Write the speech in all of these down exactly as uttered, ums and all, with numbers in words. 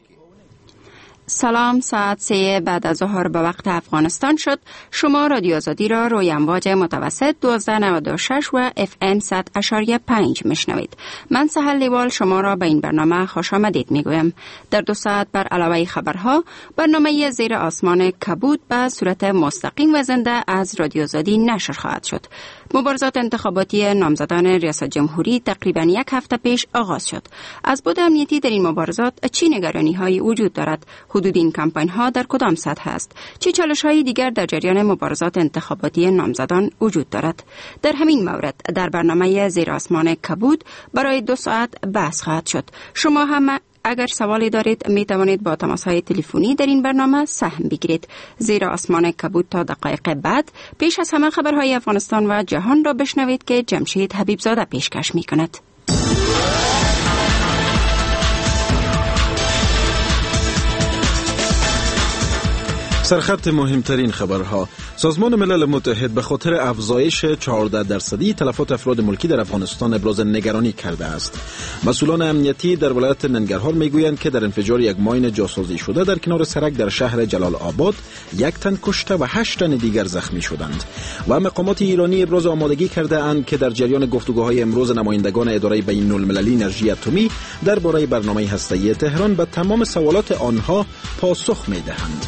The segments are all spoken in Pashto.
سلام، ساعت سه بعد از ظهر به وقت افغانستان شد. شما رادیو آزادی را روی امواج متوسط دوازده نود و شش و اف ام صد اشاریه پنج میشنوید. من سهل لیوال شما را به این برنامه خوش آمدید میگویم. در دو ساعت بر علاوه خبرها برنامه زیر آسمان کبود به صورت مستقیم و زنده از رادیو آزادی نشر خواهد شد. مبارزات انتخاباتی نامزدان ریاست جمهوری تقریبا یک هفته پیش آغاز شد. از بود امنیتی در این مبارزات چه نگرانی هایی وجود دارد؟ حدود این کمپاین ها در کدام سطح است؟ چه چالش های دیگر در جریان مبارزات انتخاباتی نامزدان وجود دارد؟ در همین مورد در برنامه زیر آسمان کبود برای دو ساعت بحث خواهد شد. شما هم اگر سوالی دارید می توانید با تماس های تلفنی در این برنامه سهم بگیرید. زیر آسمان کبود تا دقایق بعد پیش از همه خبرهای افغانستان و جهان را بشنوید که جمشید حبیبزاده پیشکش می کند. سرخط مهمترین خبرها. سازمان ملل متحد به خاطر افزایش چهارده درصدی تلفات افراد ملکی در افغانستان ابراز نگرانی کرده است. مسئولان امنیتی در ولایت ننگرهار میگویند که در انفجار یک ماین جاسازی شده در کنار سرک در شهر جلال آباد یک تن کشته و هشت تن دیگر زخمی شدند. و مقامات ایرانی ابراز آمادگی کرده اند که در جریان گفتگوهای امروز نمایندگان اداره بین المللی انرژی اتمی درباره برنامه هسته‌ای تهران به تمام سوالات آنها پاسخ میدهند.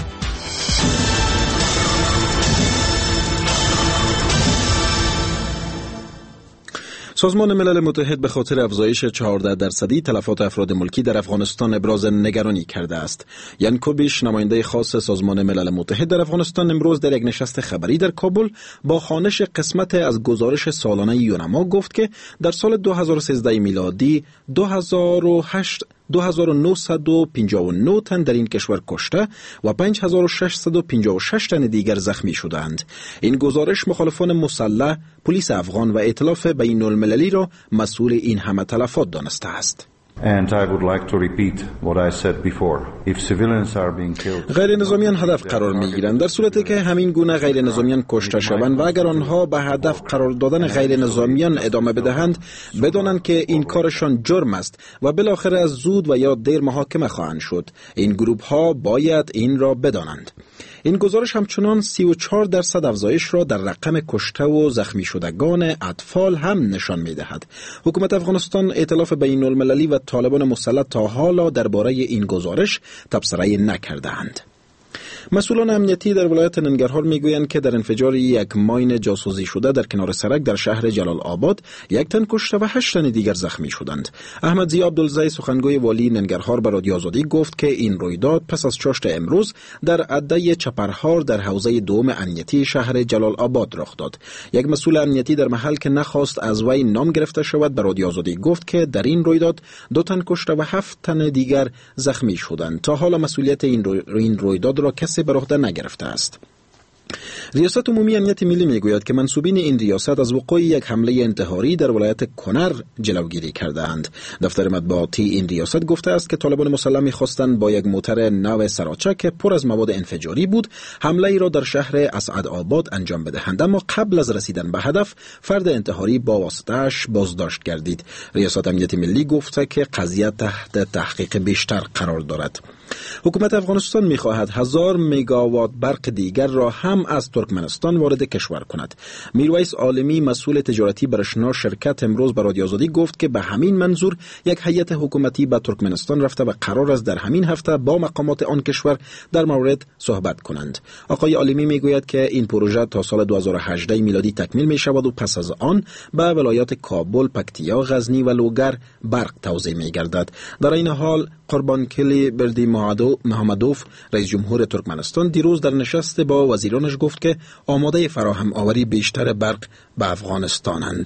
سازمان ملل متحد به خاطر افزایش چهارده درصدی تلفات افراد ملکی در افغانستان ابراز نگرانی کرده است. یان کوبیش، نماینده خاص سازمان ملل متحد در افغانستان، امروز در یک نشست خبری در کابل با خوانش قسمت از گزارش سالانه یونما گفت که در سال دو هزار و سیزده میلادی دو هزار و هشت دو هزار و نهصد و پنجاه و نه تن در این کشور کشته و پنج هزار و ششصد و پنجاه و شش تن دیگر زخمی شدند. این گزارش مخالفان مسلح، پلیس افغان و ائتلاف بین المللی را مسئول این همه تلفات دانسته است. And I would like to repeat what I said before. If civilians are being killed, غیر نظامیان هدف قرار می گیرند، در صورتی که همین گونه غیر نظامیان کشته شوند و اگر آنها به هدف قرار دادن غیر نظامیان ادامه بدهند، بدانند که این کارشان جرم است و بالاخره از زود و یا دیر محاکمه خواهند شد. این گروه ها باید این را بدانند. این گزارش همچنان سی و چهار درصد افزایش را در رقم کشته و زخمی شدگان اطفال هم نشان می دهد. حکومت افغانستان، ائتلاف بین المللی و طالبان مسلح تا حالا درباره این گزارش تبصره نکردند. مسئولان امنیتی در ولایت ننگرهار میگویند که در انفجار یک ماین جاسازی شده در کنار سرک در شهر جلال آباد یک تن کشته و هشت تن دیگر زخمی شدند. احمد ضیا عبدالزی، سخنگوی والی ننگرهار، به رادیو آزادی گفت که این رویداد پس از چاشت امروز در عده چپرهار در حوزه دوم امنیتی شهر جلال آباد رخ داد. یک مسئول امنیتی در محل که نخواست از وی نام گرفته شود به رادیو آزادی گفت که در این رویداد دو تن کشته و هفت تن دیگر زخمی شدند. تا حالا مسئولیت این روی... این رویداد را کسی بر عهده نگرفته است. ریاست عمومی امنیت ملی میگوید که منسوبین این ریاست از وقوع یک حمله انتحاری در ولایت کنر جلوگیری کرده‌اند. دفتر مطبوعاتی این ریاست گفته است که طالبان مسلح می‌خواستند با یک موتر نو سراچه که پر از مواد انفجاری بود حمله ای را در شهر اسعدآباد انجام بدهند، اما قبل از رسیدن به هدف فرد انتحاری با واسطه‌اش بازداشت گردید. ریاست امنیت ملی گفته که قضیه تحت تحقیق بیشتر قرار دارد. حکومت افغانستان می‌خواهد هزار مگاوات برق دیگر را هم از ترکمنستان وارد کشور کند. میرویس عالمی، مسئول تجارتی برشنا شرکت، امروز به رادیو آزادی گفت که به همین منظور یک هیئت حکومتی به ترکمنستان رفته و قرار است در همین هفته با مقامات آن کشور در مورد صحبت کنند. آقای عالمی میگوید که این پروژه تا سال دو هزار و هجده میلادی تکمیل می شود و پس از آن به ولایات کابل، پکتیا، غزنی و لوگر برق توزیع می گردد. در این حال قربانکلی بردی محمدوف، رئیس جمهور ترکمنستان، دیروز در نشست با وزیرانش گفت که آماده فراهم آوری بیشتر برق به افغانستانند.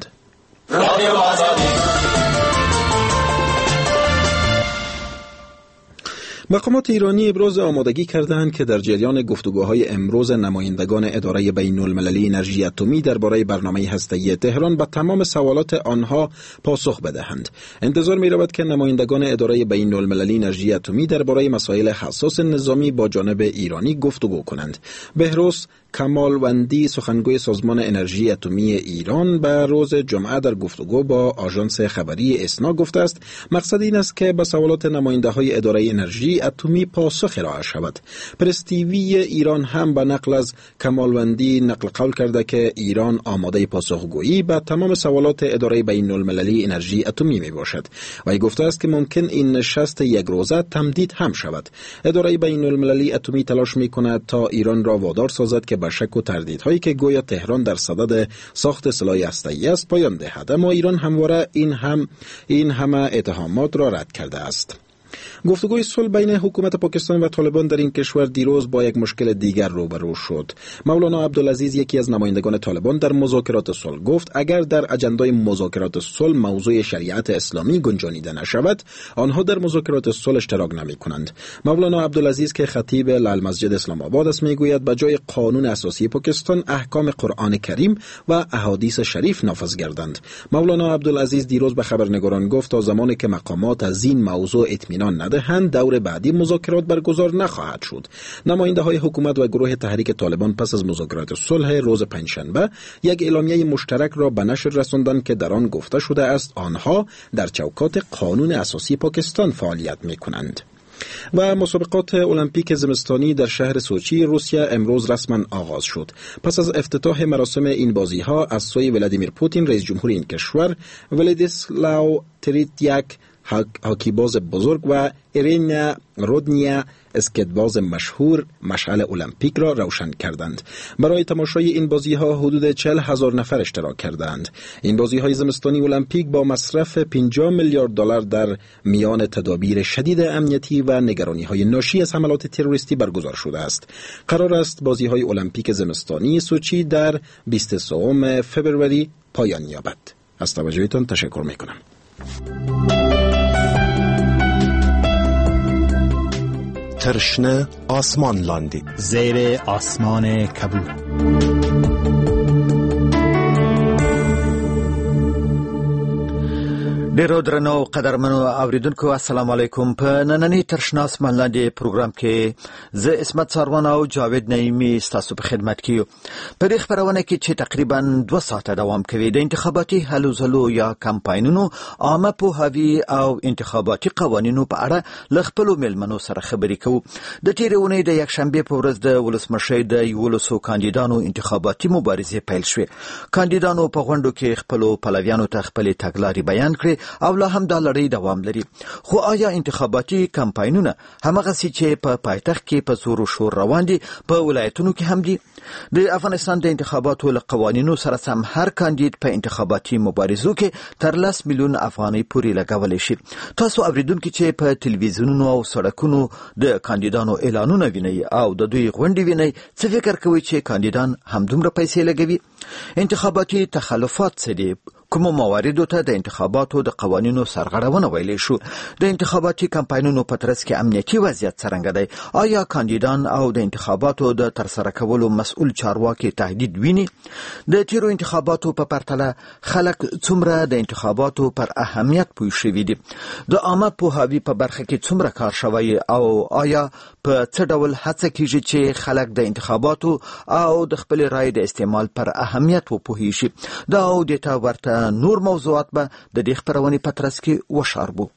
مقامات ایرانی ابراز آمادگی کردند که در جریان گفتگوهای امروز نمایندگان اداره بین‌المللی انرژی اتمی درباره برنامه هسته‌ای تهران به تمام سوالات آنها پاسخ بدهند. انتظار می‌رود که نمایندگان اداره بین‌المللی انرژی اتمی درباره مسائل حساس نظامی با جانب ایرانی گفتگو کنند. بهروز کمالوندی سخنگوی سازمان انرژی اتمی ایران به روز جمعه در گفتگو با آژانس خبری اسنا گفته است مقصد این است که به سوالات نماینده های اداره انرژی اتمی پاسخ ارائه شود. پرس تیوی ایران هم به نقل از کمالوندی نقل قول کرده که ایران آماده پاسخگویی به تمام سوالات اداره بین المللی انرژی اتمی می باشد و ای گفته است که ممکن این نشست یک روزه تمدید هم شود. اداره بین المللی اتمی تلاش می کند تا ایران را وادار سازد که به شک و تردیدهایی که گویا تهران در صدد ساخت سلاح هسته‌ای است پایان دهد، اما ایران همواره این هم این همه اتهامات را رد کرده است. گفتگوی صلح بین حکومت پاکستان و طالبان در این کشور دیروز با یک مشکل دیگر روبرو شد. مولانا عبدالعزیز یکی از نمایندگان طالبان در مذاکرات صلح گفت اگر در اجندای مذاکرات صلح موضوع شریعت اسلامی گنجانیده نشود آنها در مذاکرات صلح اشتراک نمی کنند. مولانا عبدالعزیز که خطیب لال مسجد اسلام آباد است میگوید به جای قانون اساسی پاکستان احکام قرآن کریم و احادیث شریف نافذ گردند. مولانا عبدالعزیز دیروز به خبرنگاران گفت تا زمانی که مقامات از این موضوع اطمینان ندهند دور بعدی مذاکرات برگزار نخواهد شد. نماینده های حکومت و گروه تحریک طالبان پس از مذاکرات صلح روز پنجشنبه یک اعلامیه مشترک را به نشر رساندند که در آن گفته شده است آنها در چوکات قانون اساسی پاکستان فعالیت می‌کنند. و مسابقات المپیک زمستانی در شهر سوچی روسیه امروز رسما آغاز شد. پس از افتتاح مراسم این بازی‌ها از سوی ولادیمیر پوتین رئیس جمهور این کشور، ولادیسلاو تریتیاک هاکیباز بزرگ و ایرینا رودنیا اسکیتباز مشهور مشعل المپیک را روشن کردند. برای تماشای این بازی‌ها حدود چهل هزار نفر اشتراک کردند. این بازی‌های زمستانی المپیک با مصرف پنجاه میلیارد دلار در میان تدابیر شدید امنیتی و نگرانی‌های ناشی از حملات تروریستی برگزار شده است. قرار است بازی‌های المپیک زمستانی سوچی در بیست و سوم فوریه پایان یابد. از توجهتان تشکر می‌کنم. ترشنه آسمان لاندی زیر آسمان کبود. ډیرو درنو قدرمنو اوریدونکو السلام علیکم. په نننی ترشنه آسمان لاندې پروګرام کې زه اسمت ساروان او جاوید نعیمی ستاسو په خدمت کې یو. په دې خبرونه کې چې تقریبا دوه ساعته دوام کوي د انتخاباتي هلو ځلو یا کمپاینونو عامه پوهاوي او انتخاباتي قوانینو په اړه له خپلو میلمنو سره خبرې کوو. د تېرې اونۍ د یکشنبې په ورځ د ولسمشۍ د یولسو کاندیدانو انتخاباتي مبارزې پیل شوې. کاندیدانو په غونډو کې خپلو پلویانو ته خپلې تګلارې بیان کړې او لا هم دا لړۍ دوام لري. خو آیا انتخاباتي کمپاینونه همغسې چې په پایتخت کې په زور و شور روان دي په ولایتونو کې هم دي؟ د افغانستان د انتخاباتو له قوانینو سره سم هر کاندید په انتخاباتي مبارزو کې تر لس میلیون افغانۍ پورې لګولی شي. تاسو اوریدونکي چې په تلویزیونونو او سړکونو د کاندیدانو اعلانونه وینئ او د دوی غونډې وینئ، څه فکر کوئ چې کاندیدان همدومره پیسې لګوي؟ انتخاباتي تخلفات څه دي؟ کومو مواردو ته د انتخاباتو د قوانینو سرغړونه ویلی شو؟ د انتخاباتي کمپاینونو په ترڅ کې امنیتي وضعیت څرنګه دی؟ آیا کاندیدان او د انتخاباتو د ترسره کولو مسؤل چارواکي تهدید ویني؟ د تیرو انتخاباتو په پرتله خلک څومره د انتخاباتو پر اهمیت پوه شوي دي؟ د عامه پوهاوي په برخه کې څومره کار شوی او آیا په څه ډول هڅه کیږي چې خلک د انتخاباتو او د خپل رای د استعمال پر اهمیت وپوهیږي شي؟ دا او د تا ورته نور موضوعات به د دې خبرونې په ترڅ کې وشاربو.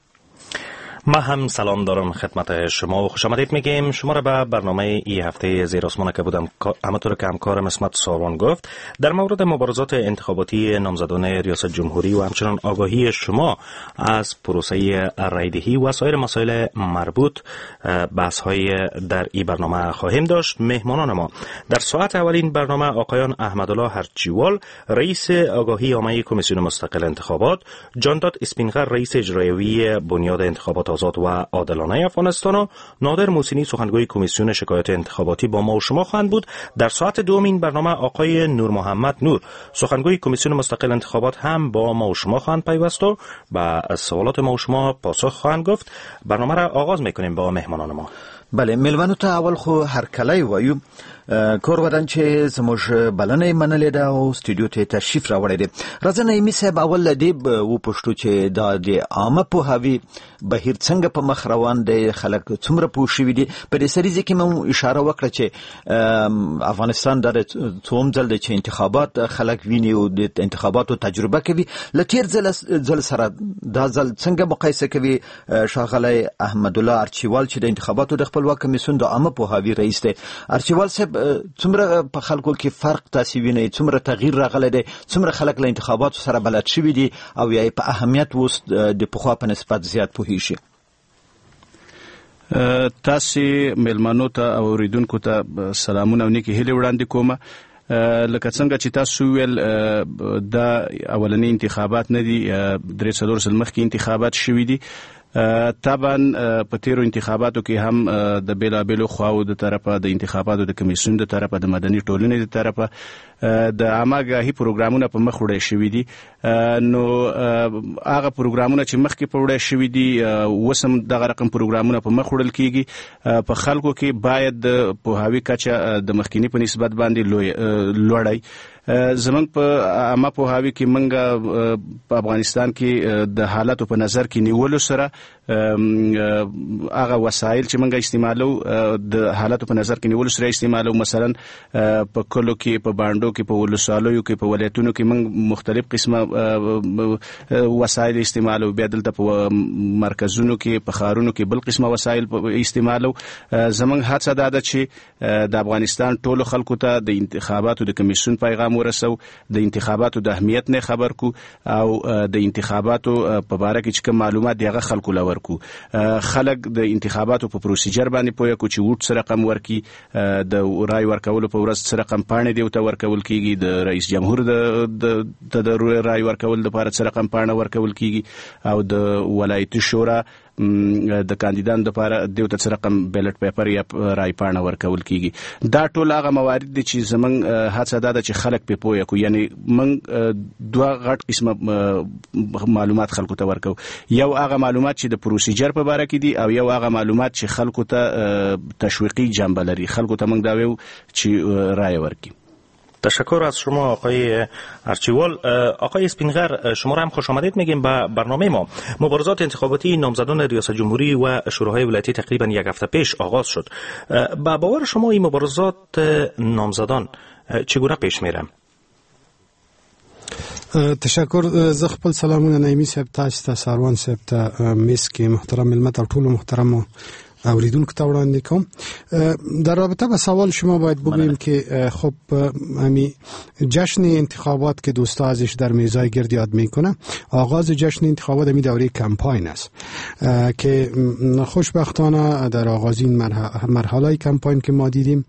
ما هم سلام دارم خدمت شما و خوش آمدید میگیم شما را به برنامه ای هفته زیر آسمان که بودم. همونطور که همکارم اسمت ساروان گفت در مورد مبارزات انتخاباتی نامزدان ریاست جمهوری و همچنان آگاهی شما از پروسه رایدهی و سایر مسائل مربوط بحث های در این برنامه خواهیم داشت. مهمانان ما در ساعت اولین برنامه آقایان احمدالله هرچیوال رئیس آگاهی عامه کمیسیون مستقل انتخابات، جانداد اسپینغر رئیس اجرایی بنیاد انتخابات آزاد و عادلانه افغانستان و نادر موسینی سخنگوی کمیسیون شکایات انتخاباتی با ما و شما خواهند بود. در ساعت دوم این برنامه آقای نور محمد نور سخنگوی کمیسیون مستقل انتخابات هم با ما و شما خواهند پیوست و به سوالات ما و شما پاسخ خواهند گفت. برنامه را آغاز میکنیم با مهمانان ما. بله، میلمنو ته اول خو هر کله وایو کور ودان چې زموږ بلنې منلې ده او سټوډیو ته تشریف راوړی دی. راځه نایمي صاحب، اول دې و پښتو چې دا د عامه پوهاوي بهیر څنګه په مخ روان دی، خلک څومره پوه شوي دي. په دې سریزه کې مو اشاره وکړه چې افغانستان د څوم ځل د چې انتخابات خلک ویني او د انتخاباتو تجربه کوي. لتیر ځل ځل سره دا ځل څنګه مقایسه کوي ښاغلی احمد الله ارچیوال چې د انتخاباتو د خپلواک کمیسیون د عامه پوهاوي رئیس دی؟ ارچیوال صاحب، څومره په خلکو کې فرق تاسو وینئ، څومره تغییر راغلی دی، څومره خلک له انتخاباتو سره بلد شوي دي او یا په اهمیت اوس د پخوا په نسبت زیات پوهیږي؟ تاسو ملمنو ته او اوریدونکو ته سلامونه او نیکی هیله وړاندې کوم. لکه څنګه چې تاسو ویل دا اولنی انتخابات نه دي، درې څلور سال مخکې انتخابات شوي دي. طبعا په تیرو انتخاباتو کې هم د بیلابیلو خواو د طرفه د انتخاباتو د کمیسیون د طرفه د مدني ټولنې د طرفه د عامه‌ګاهي پروګرامونه په مخ وړل شوي دي. نو هغه پروګرامونه چې مخکې په وړل شوي دي وسم دغه رقم پروګرامونه په مخ وړل کیږي. په خلکو کې باید د پوهاوي کچه د مخکینی په نسبت باندې لوړی. زمونږ په عامه پوهاوي کې موږ په افغانستان کې د حالاتو په نظر کې نیولو سره هغه وسایل چې موږ استعمالو د حالاتو په نظر کې نیولو سره استعمالو. مثلا په کلو کې، په باندو کې، په ولسوالیو کې، په ولایتونو کې موږ مختلف قسمه وسایل استعمالو. بیا دلته په مرکزونو کې، په ښارونو کې بل قسمه وسایل استعمالو. زمونږ هڅه دا ده چې د افغانستان ټولو خلکو ته د انتخاباتو د کمیسیون پیغام ورسو، د انتخاباتو د اهمیت نه خبر کو او د انتخاباتو په اړه کې چې کوم معلومات دیغه خلکو لور کو. خلک د انتخاباتو په پروسیجر باندې پوهه کو چې ووټ سره رقم ورکی، د رای ورکولو په ورځ سره رقم پاڼې دی او ورکول کیږي، د رئیس جمهور د د رای ورکول لپاره سره رقم پاڼه ورکول کیږي او د ولایتي شورا د کاندیدانو لپاره دیو ته رقم بیلټ پیپر یا رای پاڼه ورکول کیږي. دا ټول هغه موارد دي چې زمونږ هڅه ده چې خلک په پوهه کو. یعنی موږ دوه غټ قسمه معلومات خلکو ته ورکو. یو هغه معلومات چې د پروسیجر په اړه کې دي او یو هغه معلومات چې خلکو ته تشویقی جنبه لري. خلکو ته موږ دا ویو چې رای ورکړي. تشکر از شما آقای ارچیوال. آقای اسپینغر، شما را هم خوش آمدید میگیم به برنامه ما. مبارزات انتخاباتی نامزدان ریاست جمهوری و شوراهای ولایتی تقریبا یک هفته پیش آغاز شد. با باور شما این مبارزات نامزدان چگونه پیش میره؟ تشکر. زه خپل سلامونه نایمي صاحب، تاسو ته، ساروان صاحب ته، میسکي محترم ملمت او ټول محترم اوریدونکو ته وړاندې کوم. در رابطه با سوال شما باید بگوییم که خب همین جشن انتخابات که دوستا ازش در میزای گرد یاد میکنه، آغاز جشن انتخابات همین دوره کمپاین است که خوشبختانه در آغازین مرحله کمپاین که ما دیدیم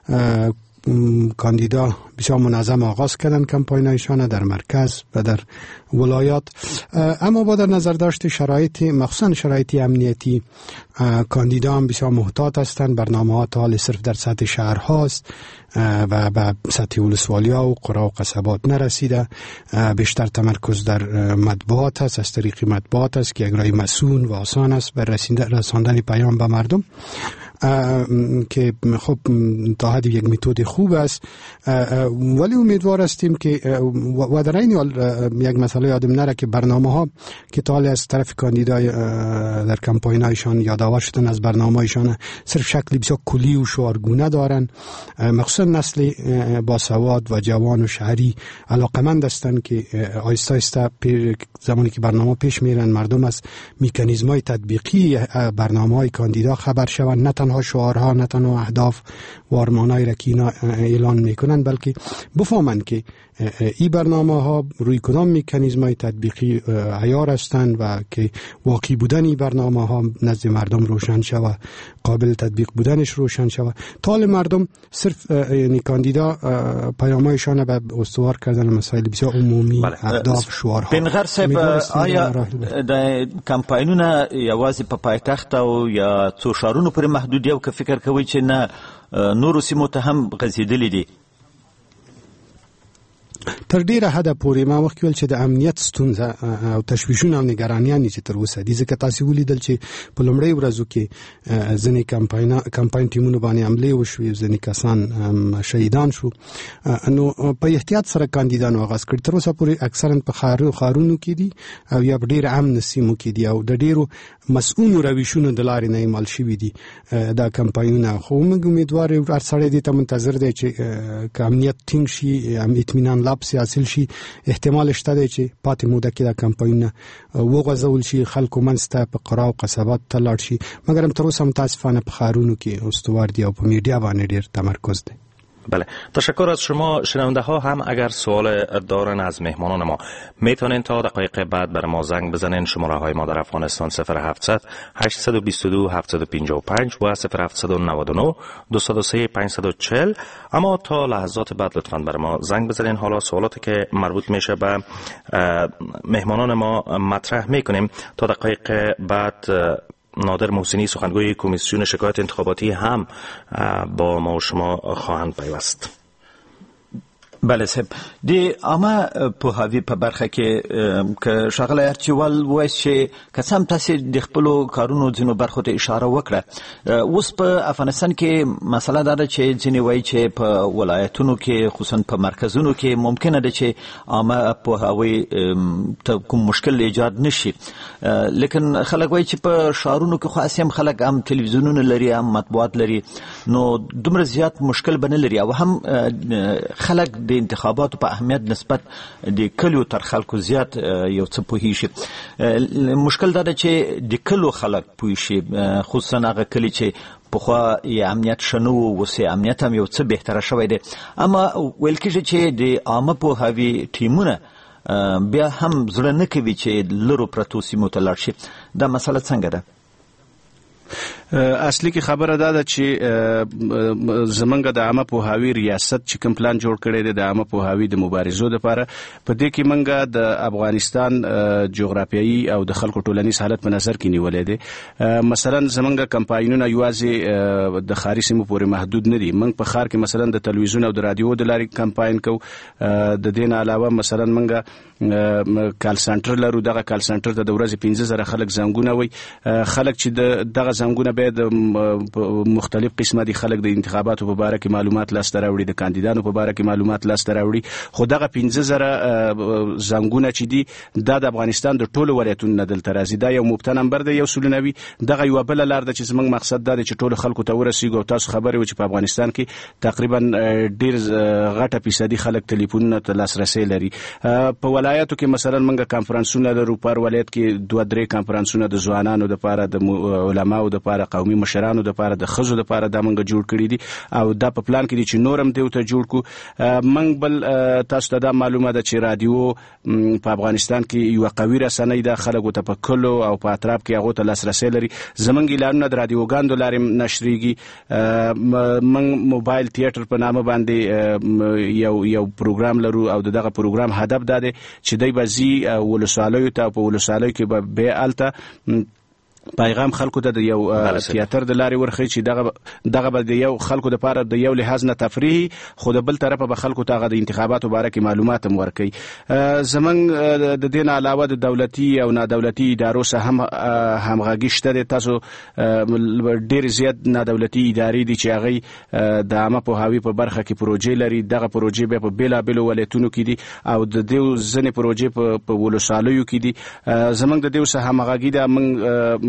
کاندیدا بسیار منظم آغاز کردن کمپاینایشان در مرکز و در ولایات. اما با در نظر داشت شرایط مخصوصا شرایط امنیتی، کاندیدا هم بسیار محتاط هستند. برنامه ها تا حال صرف در سطح شهر هاست و به سطح ولسوالیا و قرا و قصبات نرسیده. بیشتر تمرکز در مطبوعات است، از طریق مطبوعات است که یک راه مسئول و آسان است بر رساندن پیام به مردم، که خب تا حد یک متد خوب است. ولی امیدوار هستیم که و در این حال یک مسئله یادم نره که برنامه ها که تا حال از طرف کاندیدای در کمپاینایشان یادآور شدن از برنامه هایشان صرف شکلی بسیار کلی و شعارگونه دارن. مخصوصا نسل باسواد و جوان و شهری علاقمند هستند که آهسته آهسته زمانی که برنامه پیش میرن مردم از مکانیزم‌های تطبیقی برنامه‌های کاندیدا خبر شوند، نه تنها شعارها، نه تنها اهداف و آرمان‌هایی را که اینا اعلان میکنند، بلکه بفهمند که این برنامه ها روی کدام مکانیزم‌های تطبیقی عیار هستند و که واقعی بودن این برنامه ها نزد مردم روشن شود، قابل تطبیق بودنش روشن شود. تا مردم صرف یعنی کاندیدا پیامایشان به استوار کردن مسائل بسیار عمومی، اهداف، شعارها. بنغر صاحب، آیا د کمپاینونه یوازې په پایتخت او یا څو ښارونو پورې محدود دي او که فکر کوي چې نه نورو سیمو ته هم غځېدلي دي؟ تر ډیره حده پورې ما وخت ویل چې د امنیت ستونزه او تشویشونه او نگرانیان چې تر اوسه دي، ځکه تاسو ولیدل چې په لومړۍ ورځو کې ځینې کمپاین کمپاین ټیمونو باندې حملې وشوې، ځینې کسان شهیدان شو. نو په احتیاط سره کاندیدانو آغاز کړ. تر اوسه پورې اکثرا په خارو خارونو کې دي او یا په ډیر امن سیمو کې دي او د ډیرو مسؤونو رویشونو د لارې نه مال شوي دي دا کمپاینونه. خو موږ امیدوار یو هر سړی دې ته منتظر دی چې امنیت ټینګ شي، اطمینان لا پسې حاصل شي. احتمال شته دی چې پاتې موده کې دا کمپاینونه وغځول شي، خلکو منځ ته په قرا او قصبات ته لاړ شي، مګر تر اوسه متاسفانه په ښارونو کې استوار دي او په میډیا باندې ډېر تمرکز دی. بله، تشکر از شما. شنونده ها هم اگر سوال دارن از مهمانان ما میتونین تا دقایق بعد بر ما زنگ بزنین. شماره های ما در افغانستان صفر هفتصد هشتصد و بیست و دو هفتصد و پنجاه و پنج و صفر هفتصد و نود و نه دویست و سه پانصد و چهل. اما تا لحظات بعد لطفاً بر ما زنگ بزنین. حالا سوالاتی که مربوط میشه به مهمانان ما مطرح میکنیم. تا دقایق بعد نادر محسنی، سخنگوی کمیسیون شکایت انتخاباتی، هم با ما و شما خواهند پیوست. بله صاحب، د عامه پوهاوي په برخه کې که ښاغلی ارچیوال وایي چې که څه هم تاسې د خپلو کارونو ځینو برخو ته اشاره وکړه، اوس په افغانستان کې مسله دا ده چې ځینې وایي چې په ولایتونو کې خصوصا په مرکزونو کې ممکنه ده چې عامه پوهاوي ته کوم مشکل ایجاد نشي، لیکن خلک وایي چې په ښارونو کې خو هسې هم خلک هم تلویزیونونه لري، هم مطبوعات لري، نو دومره زیات مشکل به نه لري او هم خلک د انتخاباتو په اهمیت نسبت د کلیو تر خلکو زیات یو څه پوهیږي. مشکل دا ده چې د کلو خلک پوهیږي، خصوصا هغه کلی چې پخوا یې امنیت ښه نه و، اوس یې امنیت هم یو څه بهتره شوی دی. اما ویل کېږي چې د عامه پوهاوي ټیمونه بیا هم زړه نه کوي چې لرو پرتو سیمو ته لاړ شي. دا مسله څنګه ده؟ اصلي کې خبره دا ده چې زمونږ د عامه پوهاوي ریاست چې کوم پلان جوړ کړی دی د عامه پوهاوي د مبارزو لپاره، په دې کې مونږ د افغانستان جغرافیایي او د خلکو ټولنیز حالت په نظر کې نیولې دی. مثلا زمونږ کمپاینونه یوازې د ښاري سیمو پورې محدود نه دي. مونږ په ښار کې مثلا د تلویزیون او د رادیو د لارې کمپاین کوو. د دې نه علاوه مثلا مونږ کال سنټر لرو. دغه کال سنټر ته د ورځې پنځه زره خلک زنګونه وي. خلک چې دغه زنګونه باید مختلف قسمه دي، خلک د انتخاباتو په باره کې معلومات لاسته راوړي، د کاندیدانو په باره کې معلومات لاسته راوړي. خو دغه پنځه زره زنګونه چې دي دا د افغانستان د ټولو ولایتونو نه دلته راځي. دا یو مبته نمبر دی، یو سلونه وي. دغه یوه بله لار ده چې زموږ مقصد دا دی چې ټولو خلکو ته ورسیږو. او تاسو خبرې وو چې په افغانستان کې تقریبا ډېر غټه فیصدي خلک تلیفونونو ته لاسرسی لري. په ولایتو کې مثلا موږ کانفرنسونه لرو. په هر ولایت کې دوه درې کانفرنسونه د ځوانانو دپاره، د علماو دپاره، قومي مشرانو دپاره، د ښځو دپاره دا موږ جوړ کړي دي او دا په پلان کې دي چې نور هم دې ورته جوړ کړو. موږ بل تاسو ته دا معلومه ده چې رادیو په افغانستان کې یوه قوي رسنۍ ده. خلک ورته په کلو او په اطراف کې هغو ته لاسرسی لري. زموږ اعلانونه د رادیوګانو د لارې نشریږي. موږ موبایل تیاتر په نامه باندې یو یو پروګرام لرو او دغه پروګرام هدف دا دی چې دی به ځي ولسوالیو ته او په ولسوالیو کې به بیا هلته پیغام خلکو ته د یو تیاتر د لارې ورخی چې دغه دغه به د یو خلکو دپاره د یو لحاظ نه تفریحي، خو د بل طرفه به خلکو ته هغه د انتخاباتو باره کې معلومات هم ورکوي. زموږ د دې نه علاوه د دولتي او نادولتي ادارو سره هم همغږي شته دی. تاسو ډېر زیات نادولتي ادارې دي چې هغوی د عامه پوهاوي په برخه کې پروژې لري. دغه پروژې بیا په بېلابېلو ولایتونو کې دي او د دې ځینې پروژې په ولسوالیو کې دي. زموږ د دې سره همغږي ده. موږ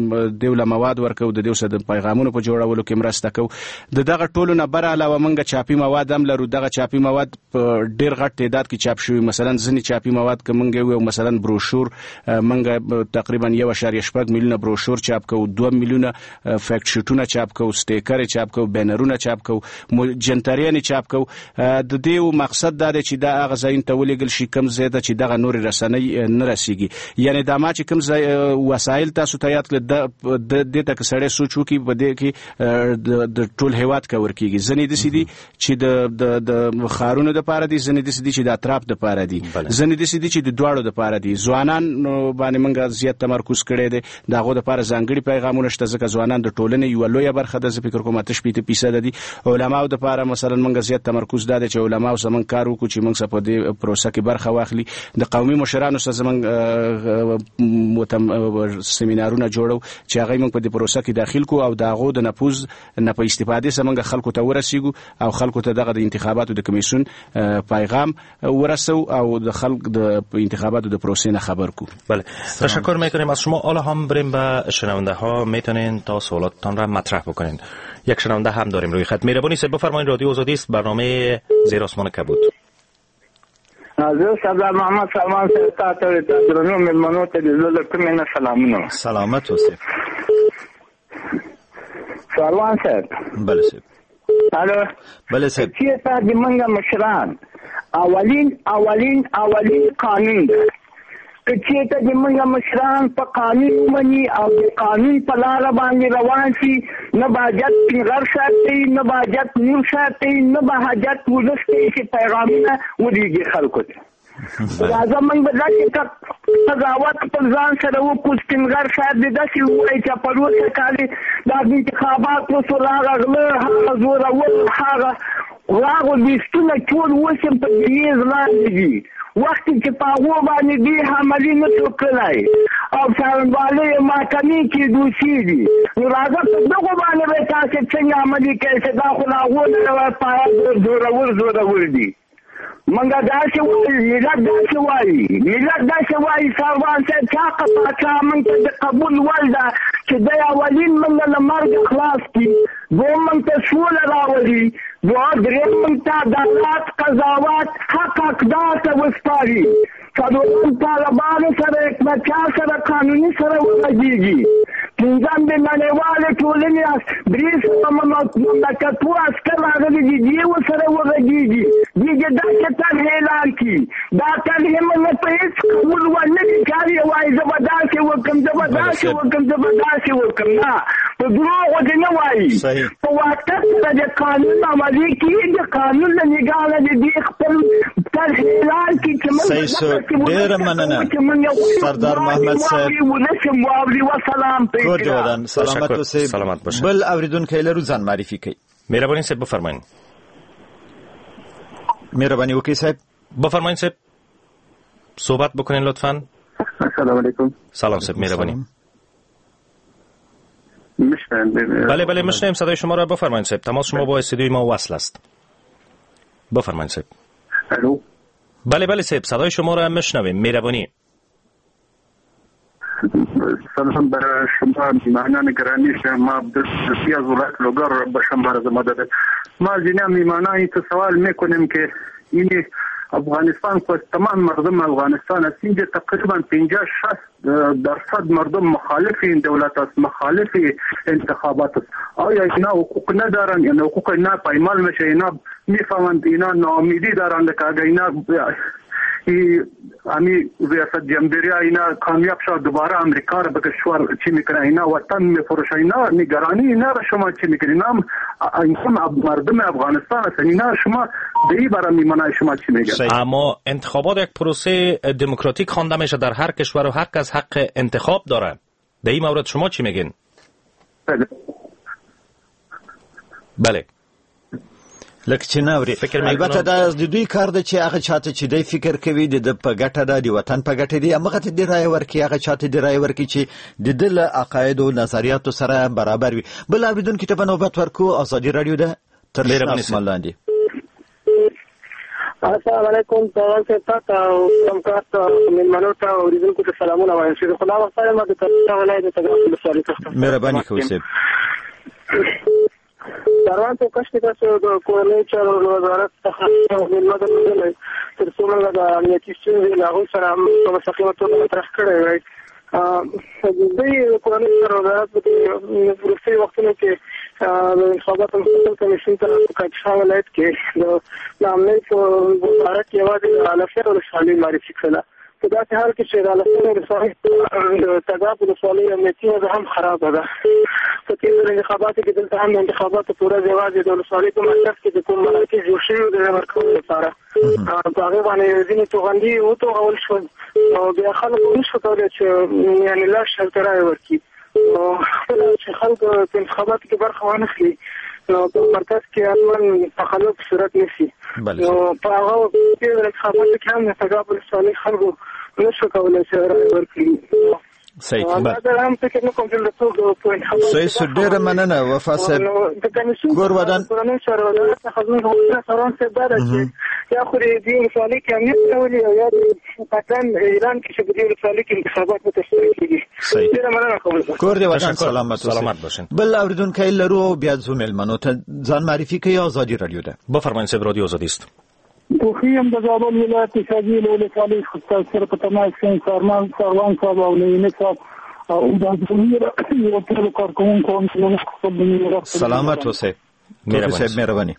دیو له مواد ورکو د دیو سره د پیغامونو په جوړولو کې مرسته کوو. د دغه ټولو نه بر علاوه موږ چاپی مواد هم لرو. دغه چاپی مواد په ډیر غټ تعداد کې چاپ شوی. مثلا ځینې چاپی مواد که موږ یو مثلا بروشور موږ تقریبا یو اشاریه شپږ میلیونه بروشور چاپ کوو، دوه میلیونه فیکټ شیټونه چاپ کوو، سټیکر چاپ کوو، بینرونه چاپ کوو، جنتریان چاپ کوو. د دې مقصد دا دی چې دا هغه ځایونه ته ولېږل شي کوم ځای ته چې دغه نورې رسنۍ نه رسیږي. یعنی دا ما چې کوم وسایل تاسو ته یاد کړل د دې ته که سړی سوچ وکړي په دې کې د ټول هیواد کور کېږي. ځینې داسې دي چې د د ښارونو دپاره دي، ځینې داسې دي چې د اطراف دپاره دي، ځینې داسې دي چې د دواړو دپاره دي. ځوانان باندې موږ زیات تمرکز کړی دی. د هغو دپاره ځانګړي پیغامونه شته ځکه ځوانان د ټولنې یوه لویه برخه ده. زه فکر کوم اته شپېته فیصده دي. علماو دپاره مثلا موږ زیات تمرکز دا دی چې علماو سره موږ کار وکړو چې موږ سره په دې پروسه کې برخه واخلي. د قومي مشرانو سره زموږ سیمینارونه جوړو چې هغه موږ په دې پروسه کې داخل کو او د هغو د نفوذ نه په استفادې سره موږ خلکو ته ورسیږو او خلکو ته دغه د انتخاباتو د کمیسیون پیغام ورسو او د خلک د انتخاباتو د پروسه نه خبر کو. بله، تشکر میکنیم از شما. حالا هم بریم به شنونده ها، میتونین تا سوالاتتان را مطرح بکنین. یک شنونده هم داریم روی خط. مهربانی سه بفرمایید. رادیو آزادی است، برنامه زیر آسمان کبود. حضرت سردار محمد سلمان صاحب ته درنو مېلمنو ته د زړه کومې نه سلامونه. سلامت اوسئ. سلمان صاحب. بله صاحب. الو. بله صاحب. چې تا د منګه مشران اولین اولین اولین قانون ده چې ته د منګه مشران په قانون مني او د قانون په لاره باندې روان شي، نه باجت پنغر ساتي، نه باجت نور ساتي، نه باجت ولس کې چې پیغامونه ولېږي خلکو ته. راځه موږ به داسې قضاوت پر ځان سره وکړو چې پنغر صاحب دې داسې ووایي چې په روسه کالې دا د انتخابات وسول هغه غله هغه زورور هغه هغه لیستونه ټول اوس هم په ګریز لاندې دي. وخت چې په هغو باندې دې حملې نه شو کړی او څارنوالۍ محکمې کې دوشي دي. نو راځه په دغو باندې به تاسې څنګه عملي کوئ چې دا خو له هغو نه پایه زورور زورور دي. منګه داسې وایي، ملت داسې وایي، ملت داسې وایي سروان صاحب چې حقه پاچا موږ ته د قبول وړ ده چې دی اولین موږ له مرګه خلاص کړي، دویم موږ ته سوله راولي، دریم موږ ته عدالت قضاوت حق اقدار ته وسپاري، څلورم طالبانو سره حکمتیار سره قانوني سره وغږېږي، پنځم د نړیوالې ټولنې درې سوه مملکتو عسکر راغلي دي دې ورسره وغږېږي، دې دې داسې طرحې اعلان کړي. دا طرحې موږ په هېڅ قبول ونه کړي چې هر یو وایي زه به داسې وکړم زه به داسې وکړم زه به داسې وکړم. نه، په دروغو دې نه وایي، په واقعیت سره د قانون عملي کړي، د قانون له نګاه نه دې خپل طرحې اعلان کړي چې موږ ډېره مننه سردار محمد صاحب. کور جوړن سلامت اوسئ. سلامت باشه. بل اوریدونکی لرو ځان معرفي کړئ. مهرباني صاحب بفرمایئ. مهرباني وکړئ صاحب. بفرمایئ صاحب. صحبت بکنین لطفاً. السلام علیکم. سلام صاحب. مهربانی. میشنوم. بله بله میشنویم صدای شما را. بفرمایید صاحب. تماس شما با استودیوی ما وصل است. بفرمایید صاحب. الو. بله بله صاحب صدای شما را میشنویم. مهربانی. سلام برای شما میهمانان گرامی. ما عبدالرشید از ولایت لوگر به شما عرض مدد. ما از این میهمانان سوال میکنیم که این افغانستان کو تمام مردم افغانستان است، اینجا تقریبا پنجاه شصت درصد مردم مخالف این دولت است، مخالف انتخابات است. آیا اینا حقوق ندارن؟ یعنی حقوق اینا پایمال میشه؟ اینا میفهمند اینا ناامیدی دارند که اگر اینا امی ریاست جمهوری اینا کامیاب شد دوباره امریکا را به کشور چی میکنه، اینا وطن میفروشه، اینا نگرانی اینا را شما چی میکنید؟ اینا اینا مردم افغانستان است، اینا شما به این برای میمانه شما چی میگن؟ اما انتخابات یک پروسه دموکراتیک خوانده میشه در هر کشور و هر کس حق انتخاب داره. به این مورد شما چی میگین؟ بله بله لکه چې ناوري البته دا د دوی کار ده چې هغه چاته چې دی فکر کوي د په ګټه ده د وطن په ګټه دی هغه ته دی رای ورکړي، هغه چاته دی رای ورکړي چې د ده له عقایدو نظریاتو سره برابر وي. بل اوریدونکي ته په نوبت ورکو. ازادي راډیو ده تر اسمان لاندې. السلام علیکم تاسو ته او کوم کارت مېلمنو ته اوریدونکو ته سلامونه وایم چې خدا وختاره ما د تاسو ولایت ته د سوالي تخته مهرباني کوئ دروان ته کښته تاسو د کورنۍ چارو وزارت څخه مېلمه درلودل تر څو موږ د امنیتي ستونزې له هغوی سره په مستقیمه توګه مطرح کړی وای د کورنۍ چارو وزارت په وروستیو وختونو کې د انتخاباتو مستقل کمیسیون ته په کاپیسا ولایت کې د امنیت په باره کې یوازې علفیه ولسوالۍ معرفي کړله په داسې حال کې چې د علفیه ولسوالۍ د تګاب ولسوالۍ امنیتي وضع هم خرابه ده په تېرو انتخاباتو کې دلته هم د انتخاباتو په ورځ یوازې د ولسوالۍ په مرکز کې د کوم مراکز جوړ شوي د ورکولو لپاره په هغې باندې ځینې توغندي وتوغول شول او بیا خلک ونشو کولی چې یعنې لاش هلته رایې ورکړي نو خپله چې خلک په انتخاباتو کې برخه وانخلي نو په مرکز کې حتما تخلف صورت نیسي نو په هغه تېرو انتخاباتو کې هم د تګاب ولسوالۍ خلکو نشو کولی چې رایې ورکړي صحیح صحیح ډېره مننه وفا صاحب کور ودان یا خو دې ولسوالۍ کې امنیت راولي او یا د پاکستان ایران کې چې په دې ولسوالۍ کې انتخابات متشکل کېږي ډېره مننه کوم کور دې وطن سلامت سلامت باشین بل اوریدونکي لرو بیا زو مېلمنو ته ځان معرفي کوي آزادي رادیو ده بفرمایئ صاحب رادیو آزادی است توخیم د زابل ولایت شاجي ولسوالۍ خصوصي سره په تماس کې سارمان سروان صاحب او نه صاحب او د زمير یو ټول کارکونکو هم خپل سلامت اوسئ مهرباني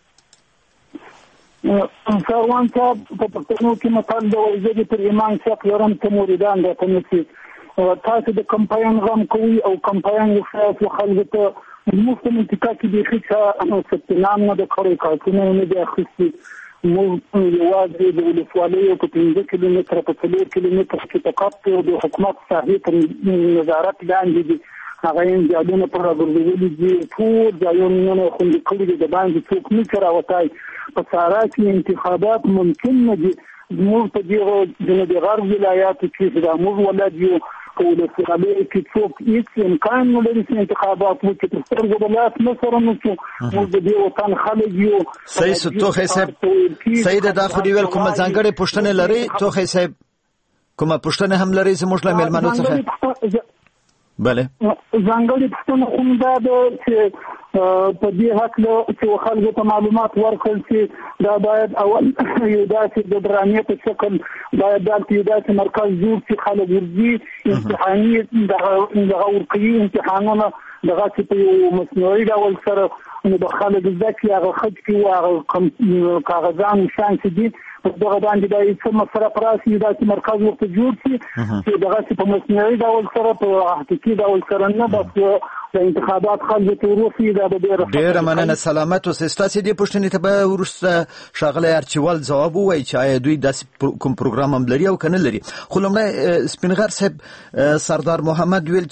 سروان صاحب په پښتنو کې متل د وجدي پر ایمان څخه لرم ته موریدان د تنسي تاسو د کمپاین غم کوي او کمپاین یو خاص خلک ته مفت منطقه کې د خصه ستنام نه د کړې کارونه نه د اخیستي مو یوازې د ولسوالۍ په پنځه کیلومتره په څلور کیلومتره کې فقط د حکومت صاحب نظارت لاندې دي هغه یې ځایونه پر راغلي دي ټول ځایونه نه خوندي کړي د باندې څوک نه کراوتای په سارا کې انتخابات ممکن نه دي موږ په دې د غرب ولایاتو کې د موږ ولادت یو په ولسوالۍ کې څوک هیڅ امکان نه لري چې انتخابات وکړي تر څو ولایت نه سره نو موږ د دې وطن خلک یو صحیح توخه صاحب سید داخلي ویل کوم ځانګړي پښتنه لري توخه صاحب کومه پښتنه هم لري زموږ له مېلمنو څخه بله ځانګړي پښتنه هم دا چې په دې حق له چې خلکو ته معلومات ورکړل چې دا باید اول یو داسې د درانیې په شکل باید دلته یو داسې مرکز جوړ چې خلک ورځي امتحاني دغه ورقي امتحانونه دغه چې په یو مصنوعي ډول سره نو د خلک ځکه هغه خج کې هغه کاغذان شانس دي دغه باندې د ایسه مصرف راسي دا چې مرکز ورته جوړ شي چې دغه چې په مصنوعي ډول سره په حقيقي ډول سره نه بس د انتخابات خلک ته ورسي دا به ډېر مننه سلامت اوسئ ستاسو دې پوښتنې ته به ورسته شاغله ارچوال ځواب وایي چې آیا دوی داسې کوم پروګرام هم لري او کنه لري خو لمړی سپینغر صاحب سردار محمد ویل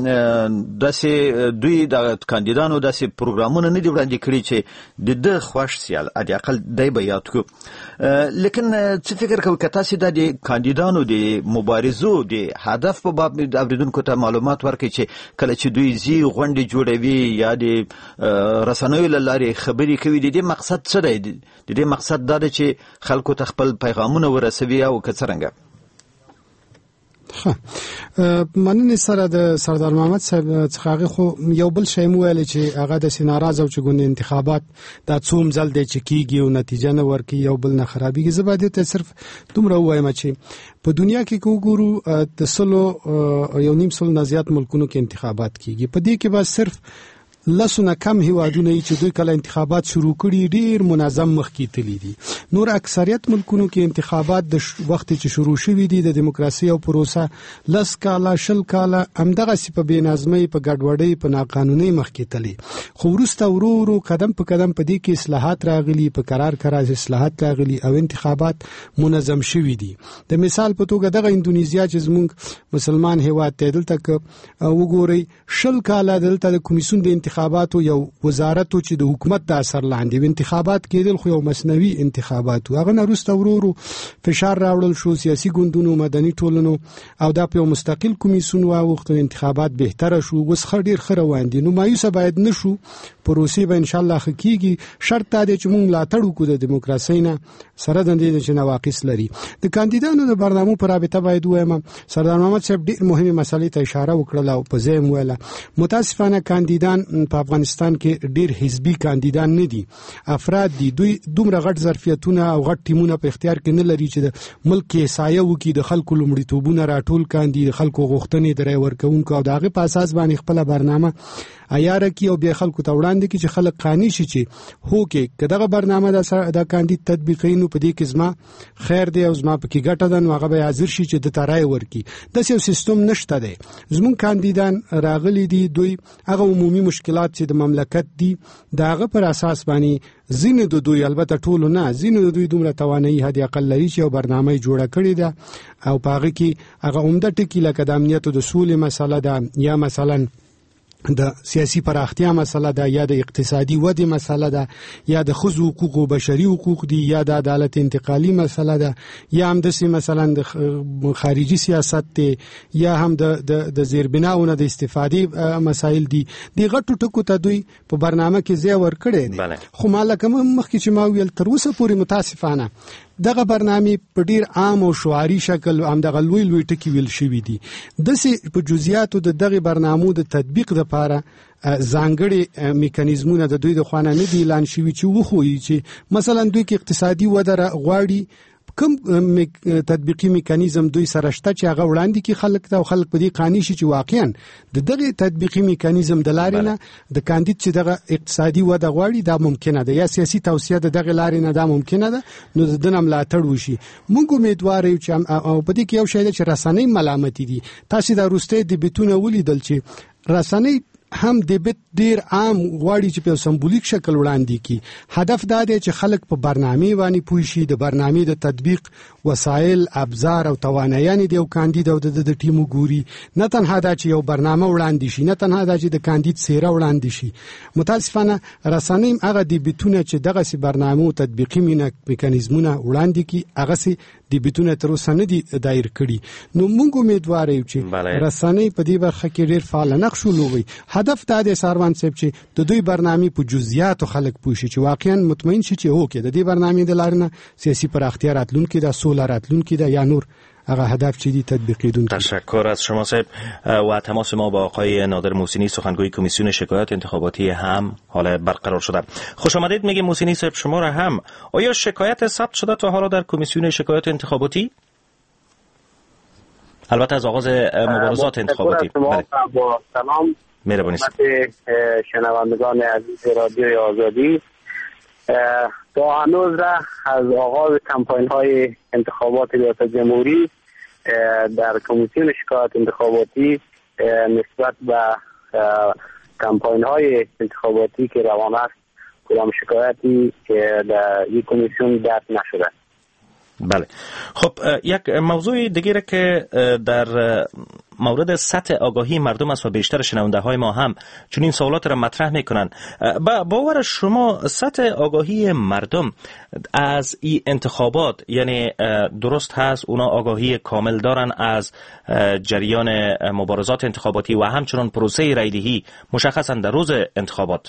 چې داسې دوی د کاندیدانو داسې پروګرامونه نه دي وړاندې کړي چې د د خوښ سیال ادي اقل دای به یاد کو لیکن څه فکر کوي که تاسو د کاندیدانو د مبارزو د هدف په باب د اوریدونکو ته معلومات ورکړي چې کله چې دوی زی غونډې جوړوي یا د رسنیو له لارې خبرې کوي د دې مقصد څه دی د دې مقصد دا دی چې خلکو ته خپل پیغامونه ورسوي او که څرنګه مننه سره د سردار محمد صاحب څخه خو یو بل شی مو ویل چې هغه د سیناراز او چې ګوند انتخابات د څوم ځل د چکیږي او نتیجه نه ورکي یو بل نه خرابيږي زباده ته صرف دومره وایم چې په دنیا کې کوګورو د سلو یو نیم سل نه زیات ملکونو کې انتخابات کیږي په دې کې به صرف لسونه کم هیوادونه چې دوی کله انتخابات شروع کړي ډیر منظم مخکې تللی دي نور اکثریت ملکونو کې انتخابات د وخت چې شروع شوي دي د دیموکراسي او پروسه لس کاله شل کاله همدغه سی په بېنظمۍ په ګډوډۍ په ناقانونۍ مخکې تللی خو وروسته ورو ورو قدم په قدم په دې کې اصلاحات راغلي په قرار قرار اصلاحات راغلي او انتخابات منظم شوي دي د مثال په توګه دغه اندونیزیا چې زموږ مسلمان هیواد ته دلته وګورئ شل کاله دلته د کمیسیون د انتخاباتو یو وزارت چې د حکومت د اثر لاندې انتخابات کېدل خو یو مصنوي انتخابات انتخاباتو. هغه نه وروسته ورو فشار راوړل شو سیاسي ګوندونو، مدني ټولنو او دا په مستقل کمیسیون واوښتو انتخابات بهتره شو. اوس خ ډیر ښه روان دي. نو مایوسه باید نشو، پروسې به ان شاء الله خکېږي. شرط دا دی چې موږ ملاتړ وکړو د دیموکراسۍ نه سره د دې چې نواقص لري. د کاندیدانو د برنامو پر رابطه باید وایم سردار محمد صاحب ډیر مهمه مسلې ته اشاره وکړه او په ځای ویله. متاسفانه کاندیدان په افغانستان کې ډیر حزبي کاندیدان نه دي، افراد دي دوی دومره غټ ظرفیتونه او غټ ټیمونه په اختیار کې نه لري چې د ملک کې سایه وکړي، د خلکو لومړیتوبونه راټول کاندي، د خلکو غوښتنې درې ورکوونکو او دغه په اساس باندې خپل برنامه عیار کی او بیا خلکو ته وړاندې کی چې خلک قانع شي چې هو کې کداغه برنامه د کاندید تطبیقینو په دې کې زما خیر دی او زما په کې ګټه ده، نو هغه به حاضر شي چې د ترای ورکی. د یو سیستم نشته دی. زمون کاندیدان راغلي دي، دوی هغه عمومي مشکلات چې د مملکت دي داغه پر اساس باندې زینه د دوی البته ټولو نه زینه د دوی دومره توانایي هدي اقل لري چې برنامه جوړه کړې ده او پاره کې هغه عمده ټکی لکه د امنیت او د سولې مسله ده یا مثلا د سیاسي پراختیا مسله ده یا د اقتصادي ودې مسله ده یا د ښځو حقوق او بشري حقوق دي یا د عدالت انتقالي مسله ده یا هم د سي مثلا د خارجي سیاست ته یا هم د د زیربناونه د استفادې مسایل دي. د غټو ټکو ته دوی په برنامه کې ځای ورکړي دي. خو مالکه مخکې چې ما ویل تر اوسه پورې متاسفانه دغه برنامه په ډیر عام او شعاري شکل هم دغه لوی لوی ټکی ویل شوی دي. د سي په جزئیاتو د دغه برنامو د تطبیق لپاره ځانګړي میکانیزمونه د دوی د خوانه نه دي اعلان شوی چې وخوي چې مثلا دوی کې اقتصادي وده غواړي کوم تطبیقي میکانیزم دوی سره شته چې هغه وړاندې کې خلک ته او خلک په دې قانع شي چې واقعا د دغه تطبیقي میکانیزم د لارې نه د کاندید چې دغه اقتصادي وده غواړي دا ممکنه ده یا سیاسي توسعه د دغه لارې نه دا ممکنه ده، نو د دنه ملاتړ وشي. موږ امیدوار یو چې او په دې کې یو شی چې رسنۍ ملامتي دي. تاسو دا روسته د بیتونه ولیدل چې رسنۍ هم د بیت ډیر عام غواړي چې په سمبولیک شکل وړاندې کی. هدف دا دی چې خلک په برنامه باندې پوه شي، د برنامه د تطبیق وسایل، ابزار او توانایان دی او کاندید او د ټیمو ګوري. نه تنها دا چې یو برنامه وړاندې شي، نه تنها دا چې د کاندید سیره وړاندې شي. متاسفانه رسنۍ هغه دی بیتونه چې دغه سي برنامه او تطبیقي میکانیزمونه وړاندې کی هغه سي دی بیتونه تر اوسه نه دي دایر کړي. نو موږ امیدوار یو چې رسنۍ په دې برخه کې ډیر فعال نقش ولوي. هدف دا دی ساروان صاحب چې د دوی برنامه په جزئیات خلک پوښي چې واقعا مطمئن شي چې هو کې د دې برنامه د لارنه سیاسي پراختیا راتلونکي د سولر راتلونکي د یا نور هغه هدف چی دی تطبیقیدون. تشکر از شما صاحب. و تماس ما با آقای نادر موسینی سخنگوی کمیسیون شکایات انتخاباتی هم حالا برقرار شده. خوش آمدید میگه موسینی صاحب شما را هم. آیا شکایت ثبت شده تا حالا در کمیسیون شکایات انتخاباتی؟ البته از آغاز مبارزات انتخاباتی. بله. با سلام مهربانی شنوندگان عزیز رادیوی آزادی. تا هنوز را از آغاز کمپاین های انتخابات ریاست جمهوری در کمیسیون شکایات انتخاباتی نسبت به کمپاین های انتخاباتی که روان است کدام شکایتی که در این کمیسیون درج نشده. بله. خب یک موضوع دیگه که در مورد سطح آگاهی مردم است و بیشتر شنونده های ما هم چون این سوالات را مطرح میکنن. با باور شما سطح آگاهی مردم از این انتخابات یعنی درست هست اونا آگاهی کامل دارن از جریان مبارزات انتخاباتی و همچنان پروسه رایدهی مشخصا در روز انتخابات؟